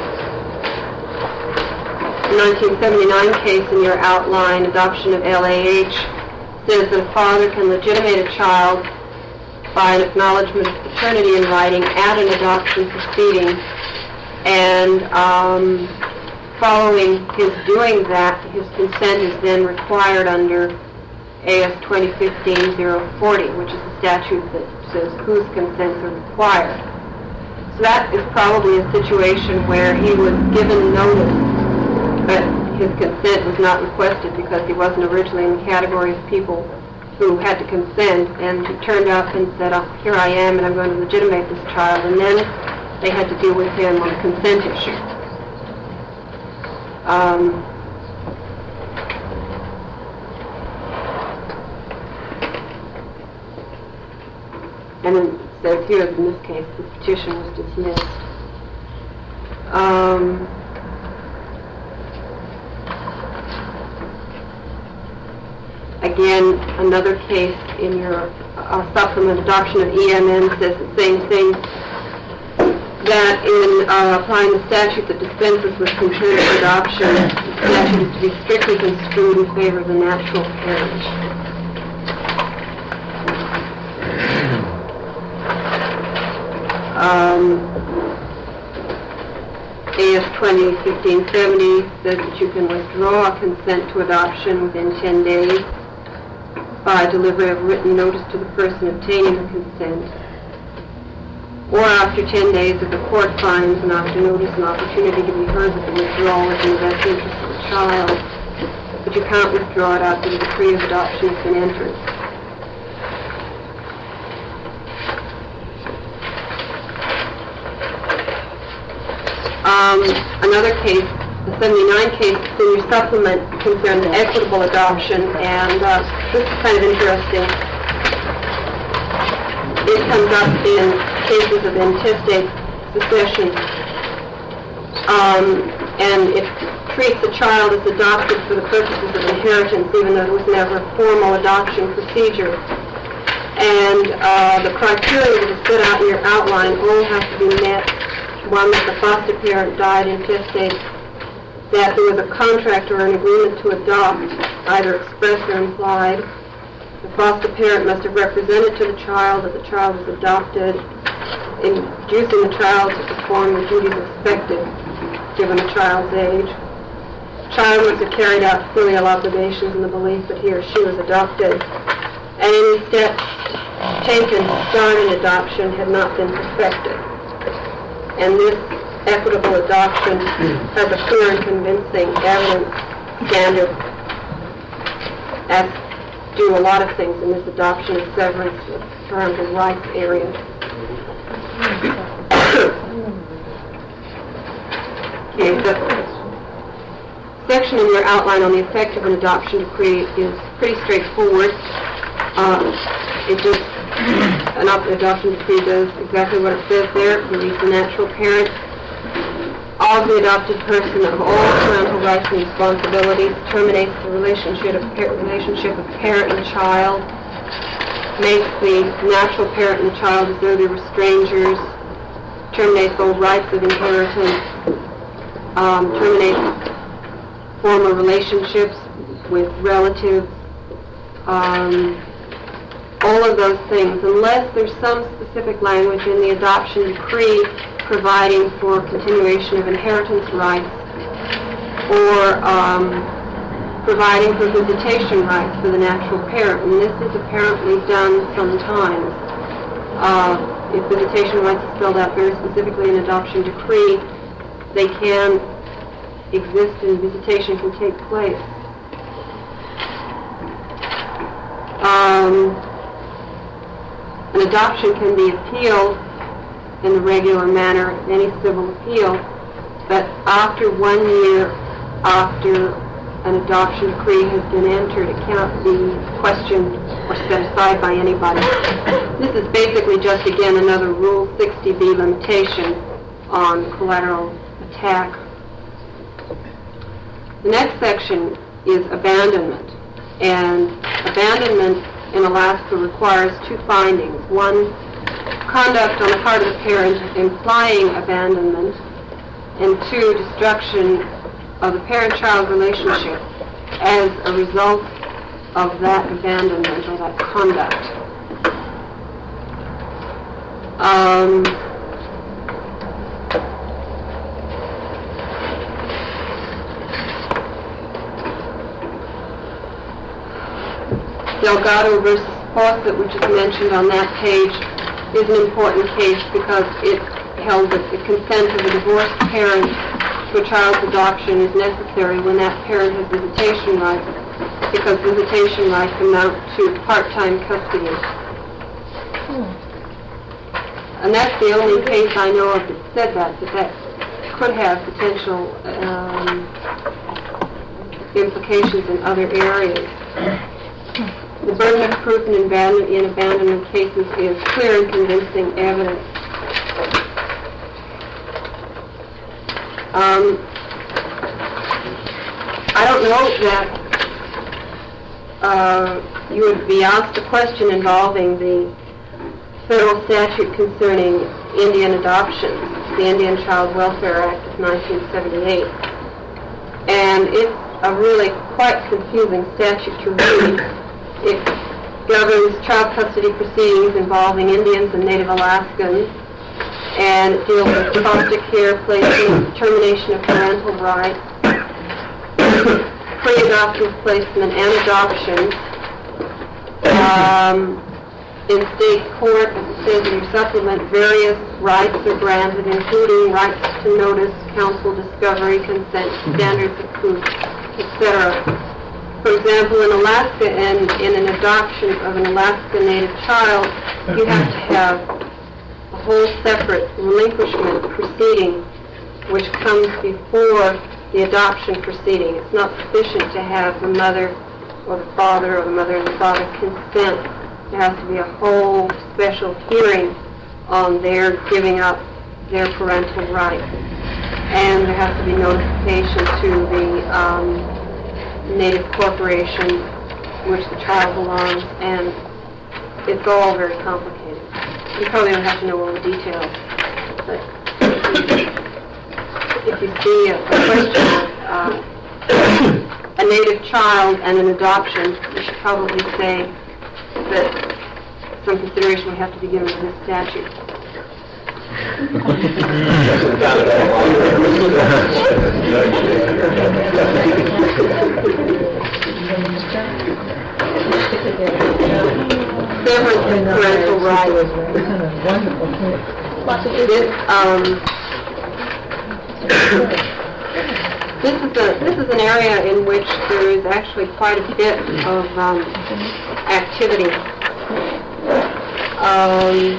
S1: the nineteen seventy-nine case in your outline, adoption of L A H, says that a father can legitimate a child by an acknowledgement of paternity in writing at an adoption proceeding, and um, following his doing that, his consent is then required under A S twenty fifteen oh forty, which is the statute that says whose consents are required. So that is probably a situation where he was given notice, but his consent was not requested because he wasn't originally in the category of people who had to consent, and he turned up and said, oh, here I am, and I'm going to legitimate this child, and then they had to deal with him on the consent issue. Um, and it says here that in this case the petition was dismissed. Um, again, another case in your uh, supplement, adoption of E M N, says the same thing, that in uh, applying the statute that dispenses with consent of adoption, the statute is to be strictly construed in favor of the natural parent. Um, A S twenty fifteen seventy says that you can withdraw consent to adoption within ten days by delivery of written notice to the person obtaining the consent, or after ten days if the court finds an after notice an opportunity to be heard that the withdrawal is in the best interest of the child, but you can't withdraw it after the decree of adoption has been entered. Um, another case, the seventy-nine case in your supplement, concerns equitable adoption, and uh, this is kind of interesting. It comes up in cases of intestate succession, um, and it treats the child as adopted for the purposes of inheritance, even though there was never a formal adoption procedure. And uh, the criteria that is set out in your outline all have to be met. One, that the foster parent died intestate, that there was a contract or an agreement to adopt, either express or implied. The foster parent must have represented to the child that the child was adopted, inducing the child to perform the duties expected, given the child's age. The child must have carried out filial obligations in the belief that he or she was adopted, and any steps taken to start an adoption had not been perfected. And this equitable adoption has a clear and convincing evidence standard, as do a lot of things in this adoption and severance of parental rights area. Okay, the section in your outline on the effect of an adoption decree is pretty straightforward. Um, it just An adoption decree does exactly what it says there. It relieves the natural parent of the adopted person of all parental rights and responsibilities, terminates the relationship of, relationship of parent and child, makes the natural parent and child as though they were strangers, terminates all rights of inheritance, um, terminates former relationships with relatives, um, all of those things, unless there's some specific language in the adoption decree providing for continuation of inheritance rights, or um, providing for visitation rights for the natural parent. And this is apparently done sometimes. Uh, if visitation rights are spelled out very specifically in adoption decree, they can exist and visitation can take place. Um, An adoption can be appealed in the regular manner, any civil appeal, but after one year after an adoption decree has been entered, it cannot be questioned or set aside by anybody. This is basically just, again, another Rule sixty B limitation on collateral attack. The next section is abandonment. And abandonment in Alaska requires two findings. One, conduct on the part of the parent implying abandonment, and two, destruction of the parent-child relationship as a result of that abandonment or that conduct. Um, Delgado versus Fawcett, which is mentioned on that page, is an important case because it held that the consent of a divorced parent to a child's adoption is necessary when that parent has visitation rights, because visitation rights amount to part-time custody. And that's the only case I know of that said that, that that could have potential um, implications in other areas. The burden of proof in abandonment, in abandonment cases is clear and convincing evidence. Um, I don't know that uh, you would be asked a question involving the federal statute concerning Indian adoptions, the Indian Child Welfare Act of nineteen seventy-eight. And it's a really quite confusing statute to read. It governs child custody proceedings involving Indians and Native Alaskans, and it deals with foster care, placement, termination of parental rights, pre-adoptive placement, and adoption. Um, in state court, as it says in your supplement, various rights are granted, including rights to notice, counsel, discovery, consent, standards of proof, et cetera. For example, in Alaska, and in an adoption of an Alaska Native child, you have to have a whole separate relinquishment proceeding which comes before the adoption proceeding. It's not sufficient to have the mother or the father or the mother and the father consent. There has to be a whole special hearing on their giving up their parental rights. And there has to be notification to the um, Native corporation to which the child belongs, and it's all very complicated. You probably don't have to know all the details, but if you see a, a question of uh, a Native child and an adoption, you should probably say that some consideration would have to be given to this statute. Severance and parental rights. This, um, this is a this is an area in which there is actually quite a bit of um, activity. Um,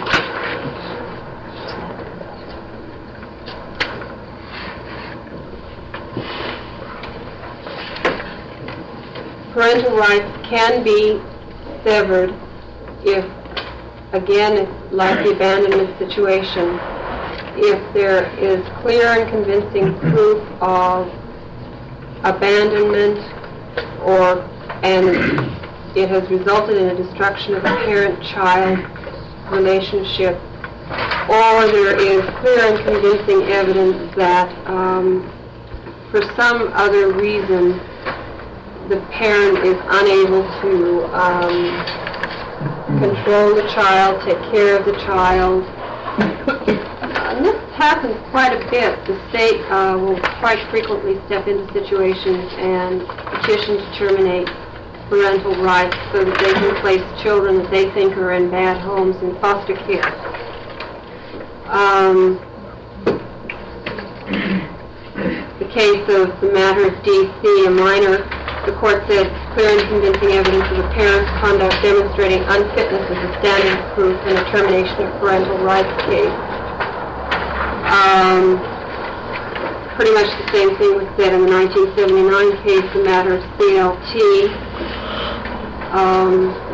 S1: Parental rights can be severed if, again, like the abandonment situation, if there is clear and convincing proof of abandonment, or and it has resulted in a destruction of a parent-child relationship, or there is clear and convincing evidence that um, for some other reason the parent is unable to um, control the child, take care of the child. And this happens quite a bit. The state uh, will quite frequently step into situations and petition to terminate parental rights so that they can place children that they think are in bad homes in foster care. Um, the case of the matter of D C, a minor, the court said clear and convincing evidence of a parent's conduct demonstrating unfitness as a standard of proof in a termination of parental rights case. Um, pretty much the same thing was said in the nineteen seventy-nine case, the matter of C L T. Um,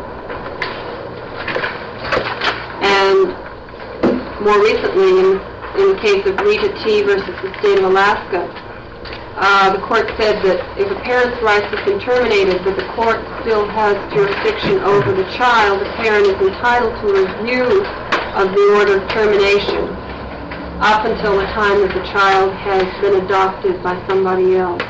S1: and more recently, in, in the case of Rita T. versus the state of Alaska, uh, the court said that if a parent's rights have been terminated, but the court still has jurisdiction over the child, the parent is entitled to a review of the order of termination up until the time that the child has been adopted by somebody else.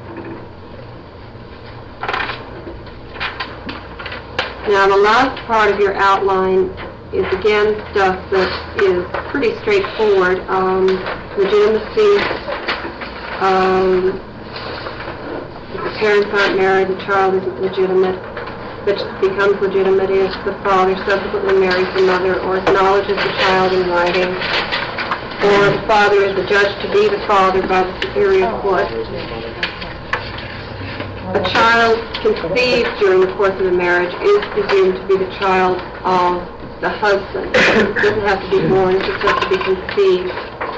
S1: Now, the last part of your outline is, again, stuff that is pretty straightforward. Um, legitimacy, um, if the parents aren't married, the child isn't legitimate, but becomes legitimate if the father subsequently marries the mother or acknowledges the child in writing, or the father is adjudged to be the father by the superior court. A child conceived during the course of the marriage is presumed to be the child of the husband. It doesn't have to be born, it just has to be conceived.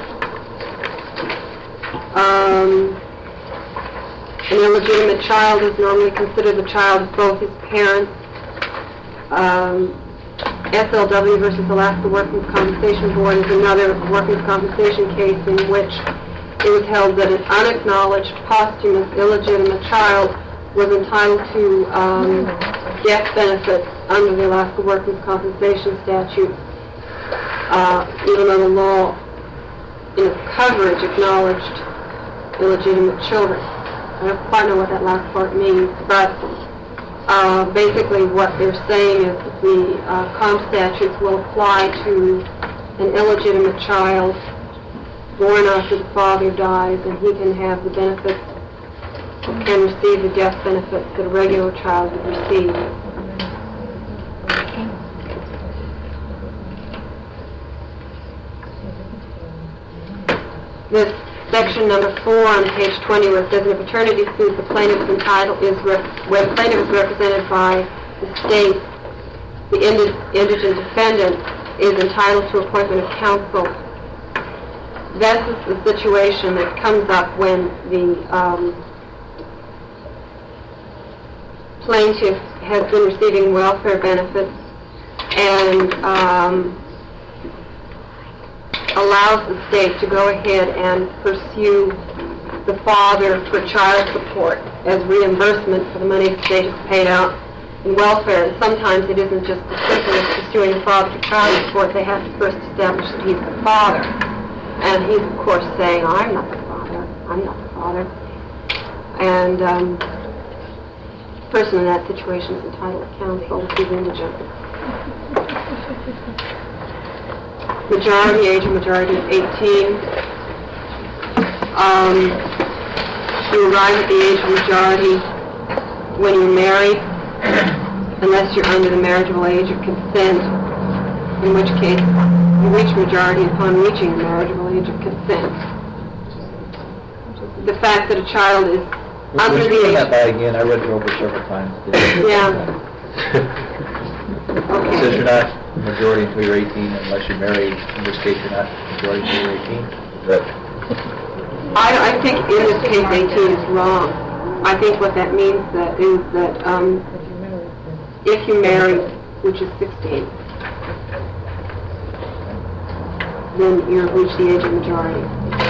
S1: Um, an illegitimate child is normally considered the child of both his parents. Um, S L W versus Alaska Workers' Compensation Board is another workers' compensation case in which it was held that an unacknowledged, posthumous, illegitimate child was entitled to um, death benefits under the Alaska Workers' Compensation statute, uh, even though the law in its coverage acknowledged illegitimate children. I don't quite know what that last part means, but uh, basically what they're saying is that the uh, comp statutes will apply to an illegitimate child born after the father dies, and he can have the benefits and receive the death benefits that a regular child would receive. This section number four on page twenty, where it says in a paternity suit, the plaintiff is entitled is rep, where the plaintiff is represented by the state, the indi- indigent defendant is entitled to appointment of counsel. This is the situation that comes up when the um, plaintiff has been receiving welfare benefits and um, allows the state to go ahead and pursue the father for child support as reimbursement for the money the state has paid out in welfare. And sometimes it isn't just as simple as pursuing the father for child support. They have to first establish that he's the father. And he's, of course, saying, oh, I'm not the father. I'm not the father. And um, the person in that situation is entitled to counsel if he's indigent. Majority age, a majority of eighteen. Um, you arrive at the age of majority when you're married, unless you're under the marriageable age of consent, in which case you reach majority upon reaching the marriageable age of consent. The fact that a child is under
S6: Would
S1: the
S6: you run
S1: age...
S6: that by again? I read it over several times.
S1: Yeah.
S6: It says you're not majority until you're eighteen, unless you're married. In this case, you're not majority until you're eighteen. But
S1: I, I think in this case eighteen is wrong. I think what that means that is that um, if you marry, which is sixteen, then you've reached the age of majority.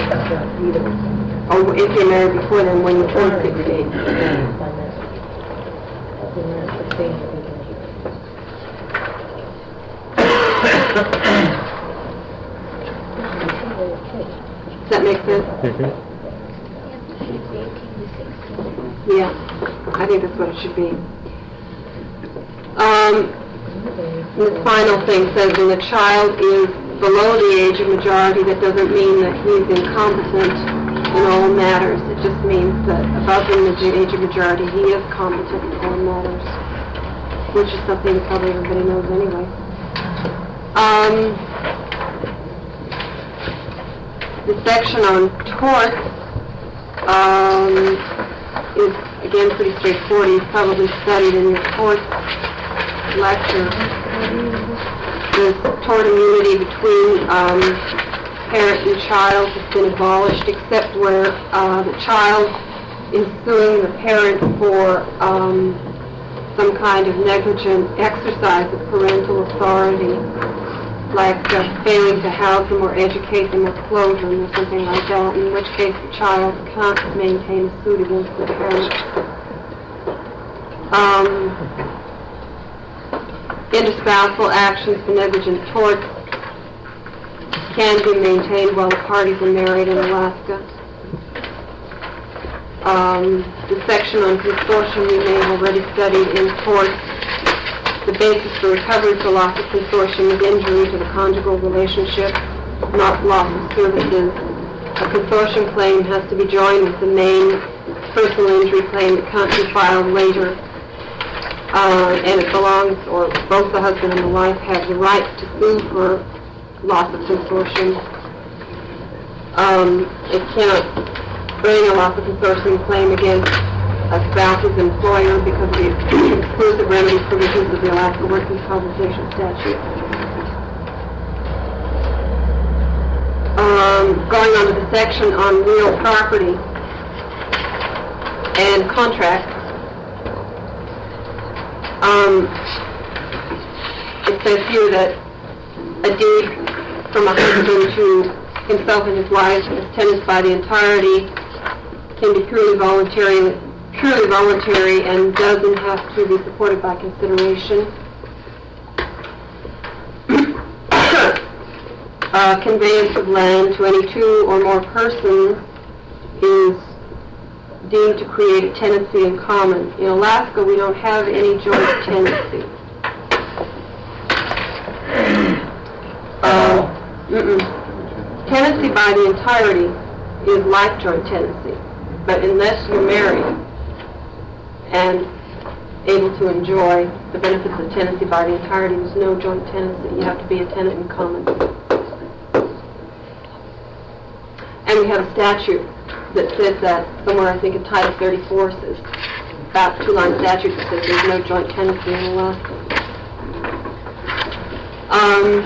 S1: Or if you're married before then, when you turn sixteen. Does that make sense?
S7: Mm-hmm.
S1: Yeah, I think that's what it should be. Um, the final thing says when the child is below the age of majority, that doesn't mean that he's incompetent in all matters. It just means that above the age of majority, he is competent in all matters, which is something that probably everybody knows anyway. Um, the section on torts um, is, again, pretty straightforward. You've probably studied in your torts lecture. There's tort immunity between um, parent and child has been abolished, except where uh, the child is suing the parent for um, some kind of negligent exercise of parental authority. like uh, failing to house them or educate them or clothe them or something like that, in which case the child can't maintain a suit against the parent. Um, interspousal actions for negligent torts can be maintained while the parties are married in Alaska. Um, the section on consortium you may have already studied in torts. The basis for recovery for loss of consortium is injury to the conjugal relationship, not loss of services. A consortium claim has to be joined with the main personal injury claim that can't be filed later. Uh, and it belongs, or both the husband and the wife have the right to sue for loss of consortium. Um, it cannot bring a loss of consortium claim against a spouse's employer because of the exclusive remedy provisions of the Alaska Workers' Compensation Statute. Um, going on to the section on real property and contracts. Um, it says here that a deed from a husband to himself and his wife as tenants by the entirety can be purely voluntary, purely voluntary and doesn't have to be supported by consideration. uh, conveyance of land to any two or more persons is deemed to create a tenancy in common. In Alaska, we don't have any joint tenancy. Uh, mm-mm. Tenancy by the entirety is like joint tenancy, but unless you're married and able to enjoy the benefits of tenancy by the entirety, there's no joint tenancy. You have to be a tenant in common. And we have a statute that says that somewhere, I think in Title thirty-four, says about two-line statute that says there's no joint tenancy in Alaska. Um,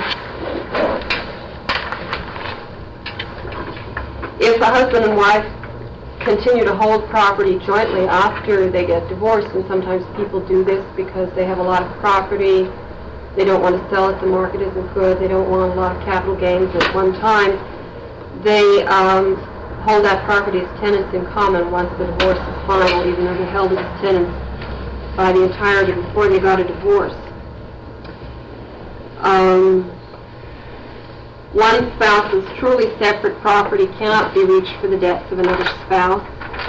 S1: if a husband and wife continue to hold property jointly after they get divorced, and sometimes people do this because they have a lot of property, they don't want to sell it, the market isn't good, they don't want a lot of capital gains at one time, they um, hold that property as tenants in common once the divorce is final, even though they held it as tenants by the entirety before they got a divorce. Um, one spouse's truly separate property cannot be reached for the debts of another spouse.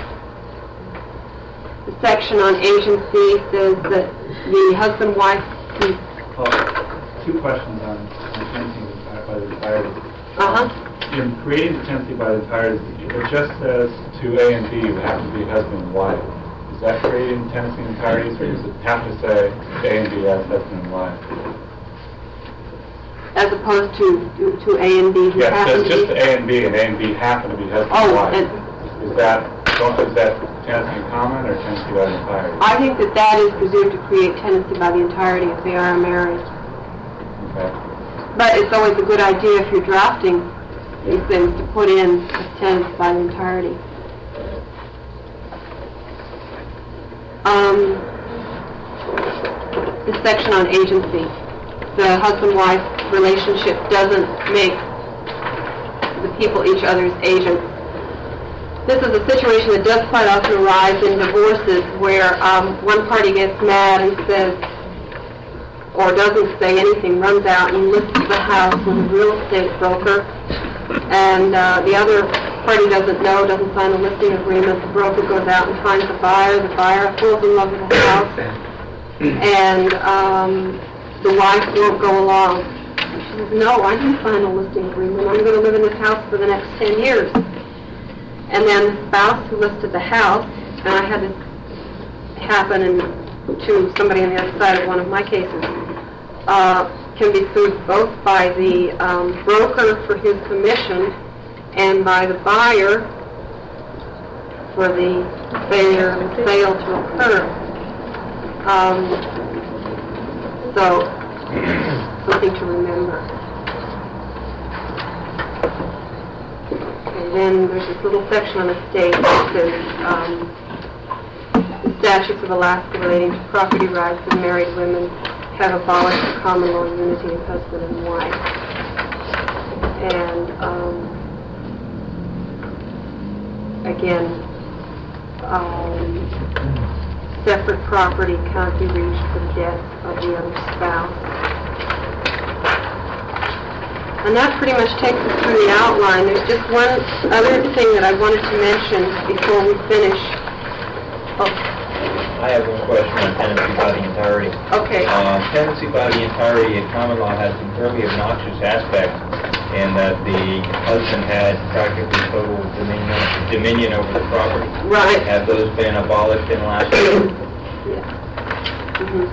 S1: The section on agency says that the husband-wife can...
S2: Oh, two questions on, on tenancy by the entirety.
S1: Uh-huh.
S2: In creating the tenancy by the entirety, it just says to A and B, you have to be husband and wife. Is that creating tenancy in entirety, or does it have to say A and B as husband and wife?
S1: As opposed to to, to A and B who
S2: yeah,
S1: happen
S2: it says
S1: to
S2: just
S1: be...
S2: A and B, and A and B happen to be husband
S1: oh,
S2: and wife.
S1: And
S2: is that is that tenancy in common or tenancy by the entirety?
S1: I think that that is presumed to create tenancy by the entirety if they are married.
S2: Okay.
S1: But it's always a good idea if you're drafting these things to put in as tenants by the entirety. Um, the section on agency. The husband-wife relationship doesn't make the people each other's agents. This is a situation that does quite often arise in divorces where um, one party gets mad and says, or doesn't say anything, runs out and lists the house with a real estate broker, and uh, the other party doesn't know, doesn't sign a listing agreement. The broker goes out and finds a buyer. The buyer falls in love with the house, and um, the wife won't go along. She says, no, I didn't sign a listing agreement. I'm going to live in this house for the next ten years. And then the spouse who listed the house, and I had this happen in, to somebody on the other side of one of my cases, uh, can be sued both by the um, broker for his commission and by the buyer for the failure of the sale to occur. Um, so, something to remember. And then there's this little section on the state that says um, the statutes of Alaska relating to property rights of married women have abolished the common law unity of husband and wife. and um, again, um, separate property can't be reached for the death of the other spouse. And that pretty much takes us through the outline. There's just one other thing that I wanted to mention before we finish. Oh,
S6: I have one question on tenancy by the entirety.
S1: okay.
S6: Uh, tenancy by the entirety in common law has some fairly obnoxious aspects in that the husband had practically total dominion, dominion over the property.
S1: Right.
S6: Have those been abolished in the last year?
S1: Yeah. Mhm.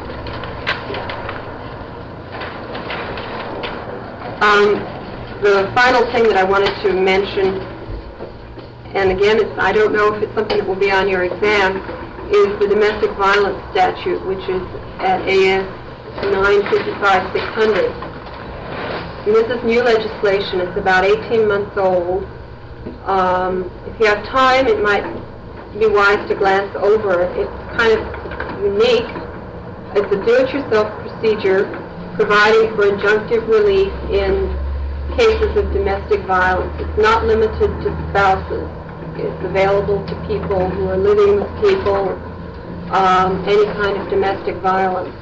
S1: Um, the final thing that I wanted to mention, and again, it's, I don't know if it's something that will be on your exam, is the domestic violence statute, which is at A S nine fifty-five six hundred. And this is new legislation. It's about eighteen months old. Um, if you have time, it might be wise to glance over it. It's kind of unique. It's a do-it-yourself procedure providing for injunctive relief in cases of domestic violence. It's not limited to spouses. It's available to people who are living with people, um, any kind of domestic violence.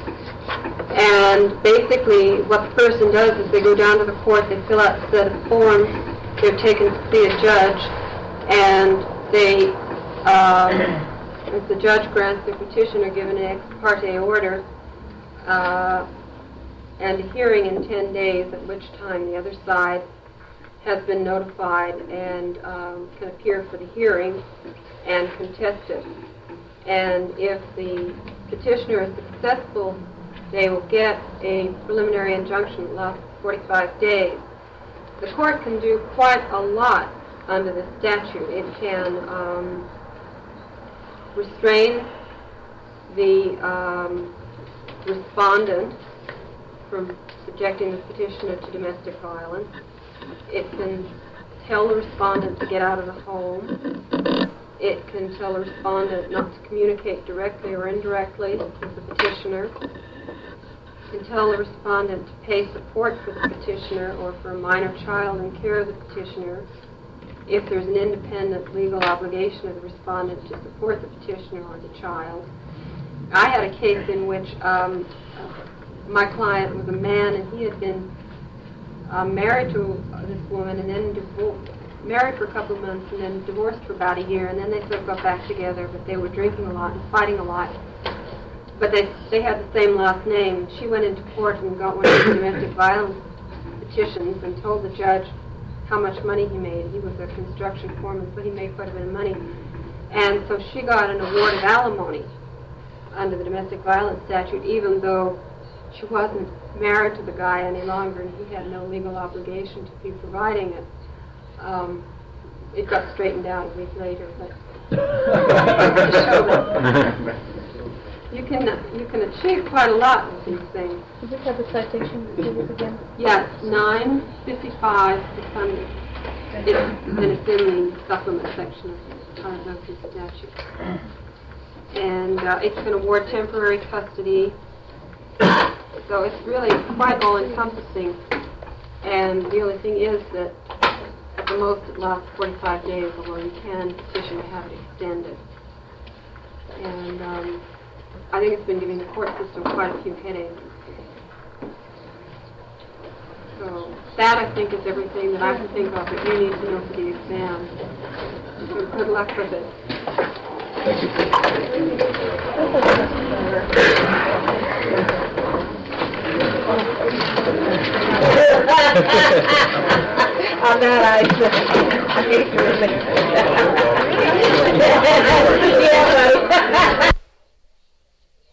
S1: And basically what the person does is they go down to the court, they fill out a set of forms, they're taken to see a judge, and they, um, if the judge grants the petitioner given an ex parte order, uh, and a hearing in ten days, at which time the other side has been notified and um, can appear for the hearing and contest it. And if the petitioner is successful, they will get a preliminary injunction that lasts forty-five days. The court can do quite a lot under the statute. It can um, restrain the um, respondent from subjecting the petitioner to domestic violence. It can tell the respondent to get out of the home. It can tell the respondent not to communicate directly or indirectly with the petitioner. It can tell the respondent to pay support for the petitioner or for a minor child in care of the petitioner if there's an independent legal obligation of the respondent to support the petitioner or the child. I had a case in which um, my client was a man, and he had been uh, married to this woman and then divorced, married for a couple of months and then divorced for about a year, and then they sort of got back together, but they were drinking a lot and fighting a lot. But they they had the same last name. She went into court and got one of the domestic violence petitions and told the judge how much money he made. He was a construction foreman, so he made quite a bit of money. And so she got an award of alimony under the domestic violence statute, even though she wasn't married to the guy any longer and he had no legal obligation to be providing it. Um, it got straightened out a week later, but you can you can achieve quite a lot with these things.
S7: Does this have the citation? Give it again.
S1: Yes, nine fifty-five six hundred. It's, and it's in the supplement section of the statute. And uh, it can award temporary custody. So it's really quite all-encompassing. And the only thing is that at the most it lasts forty-five days, although you can petition to have it extended. And um, I think it's been giving the court system quite a few headaches. So that, I think, is everything that I can think of that you need to know for the exam. So good luck with it.
S6: Thank you.
S7: On that, I, I hate to admit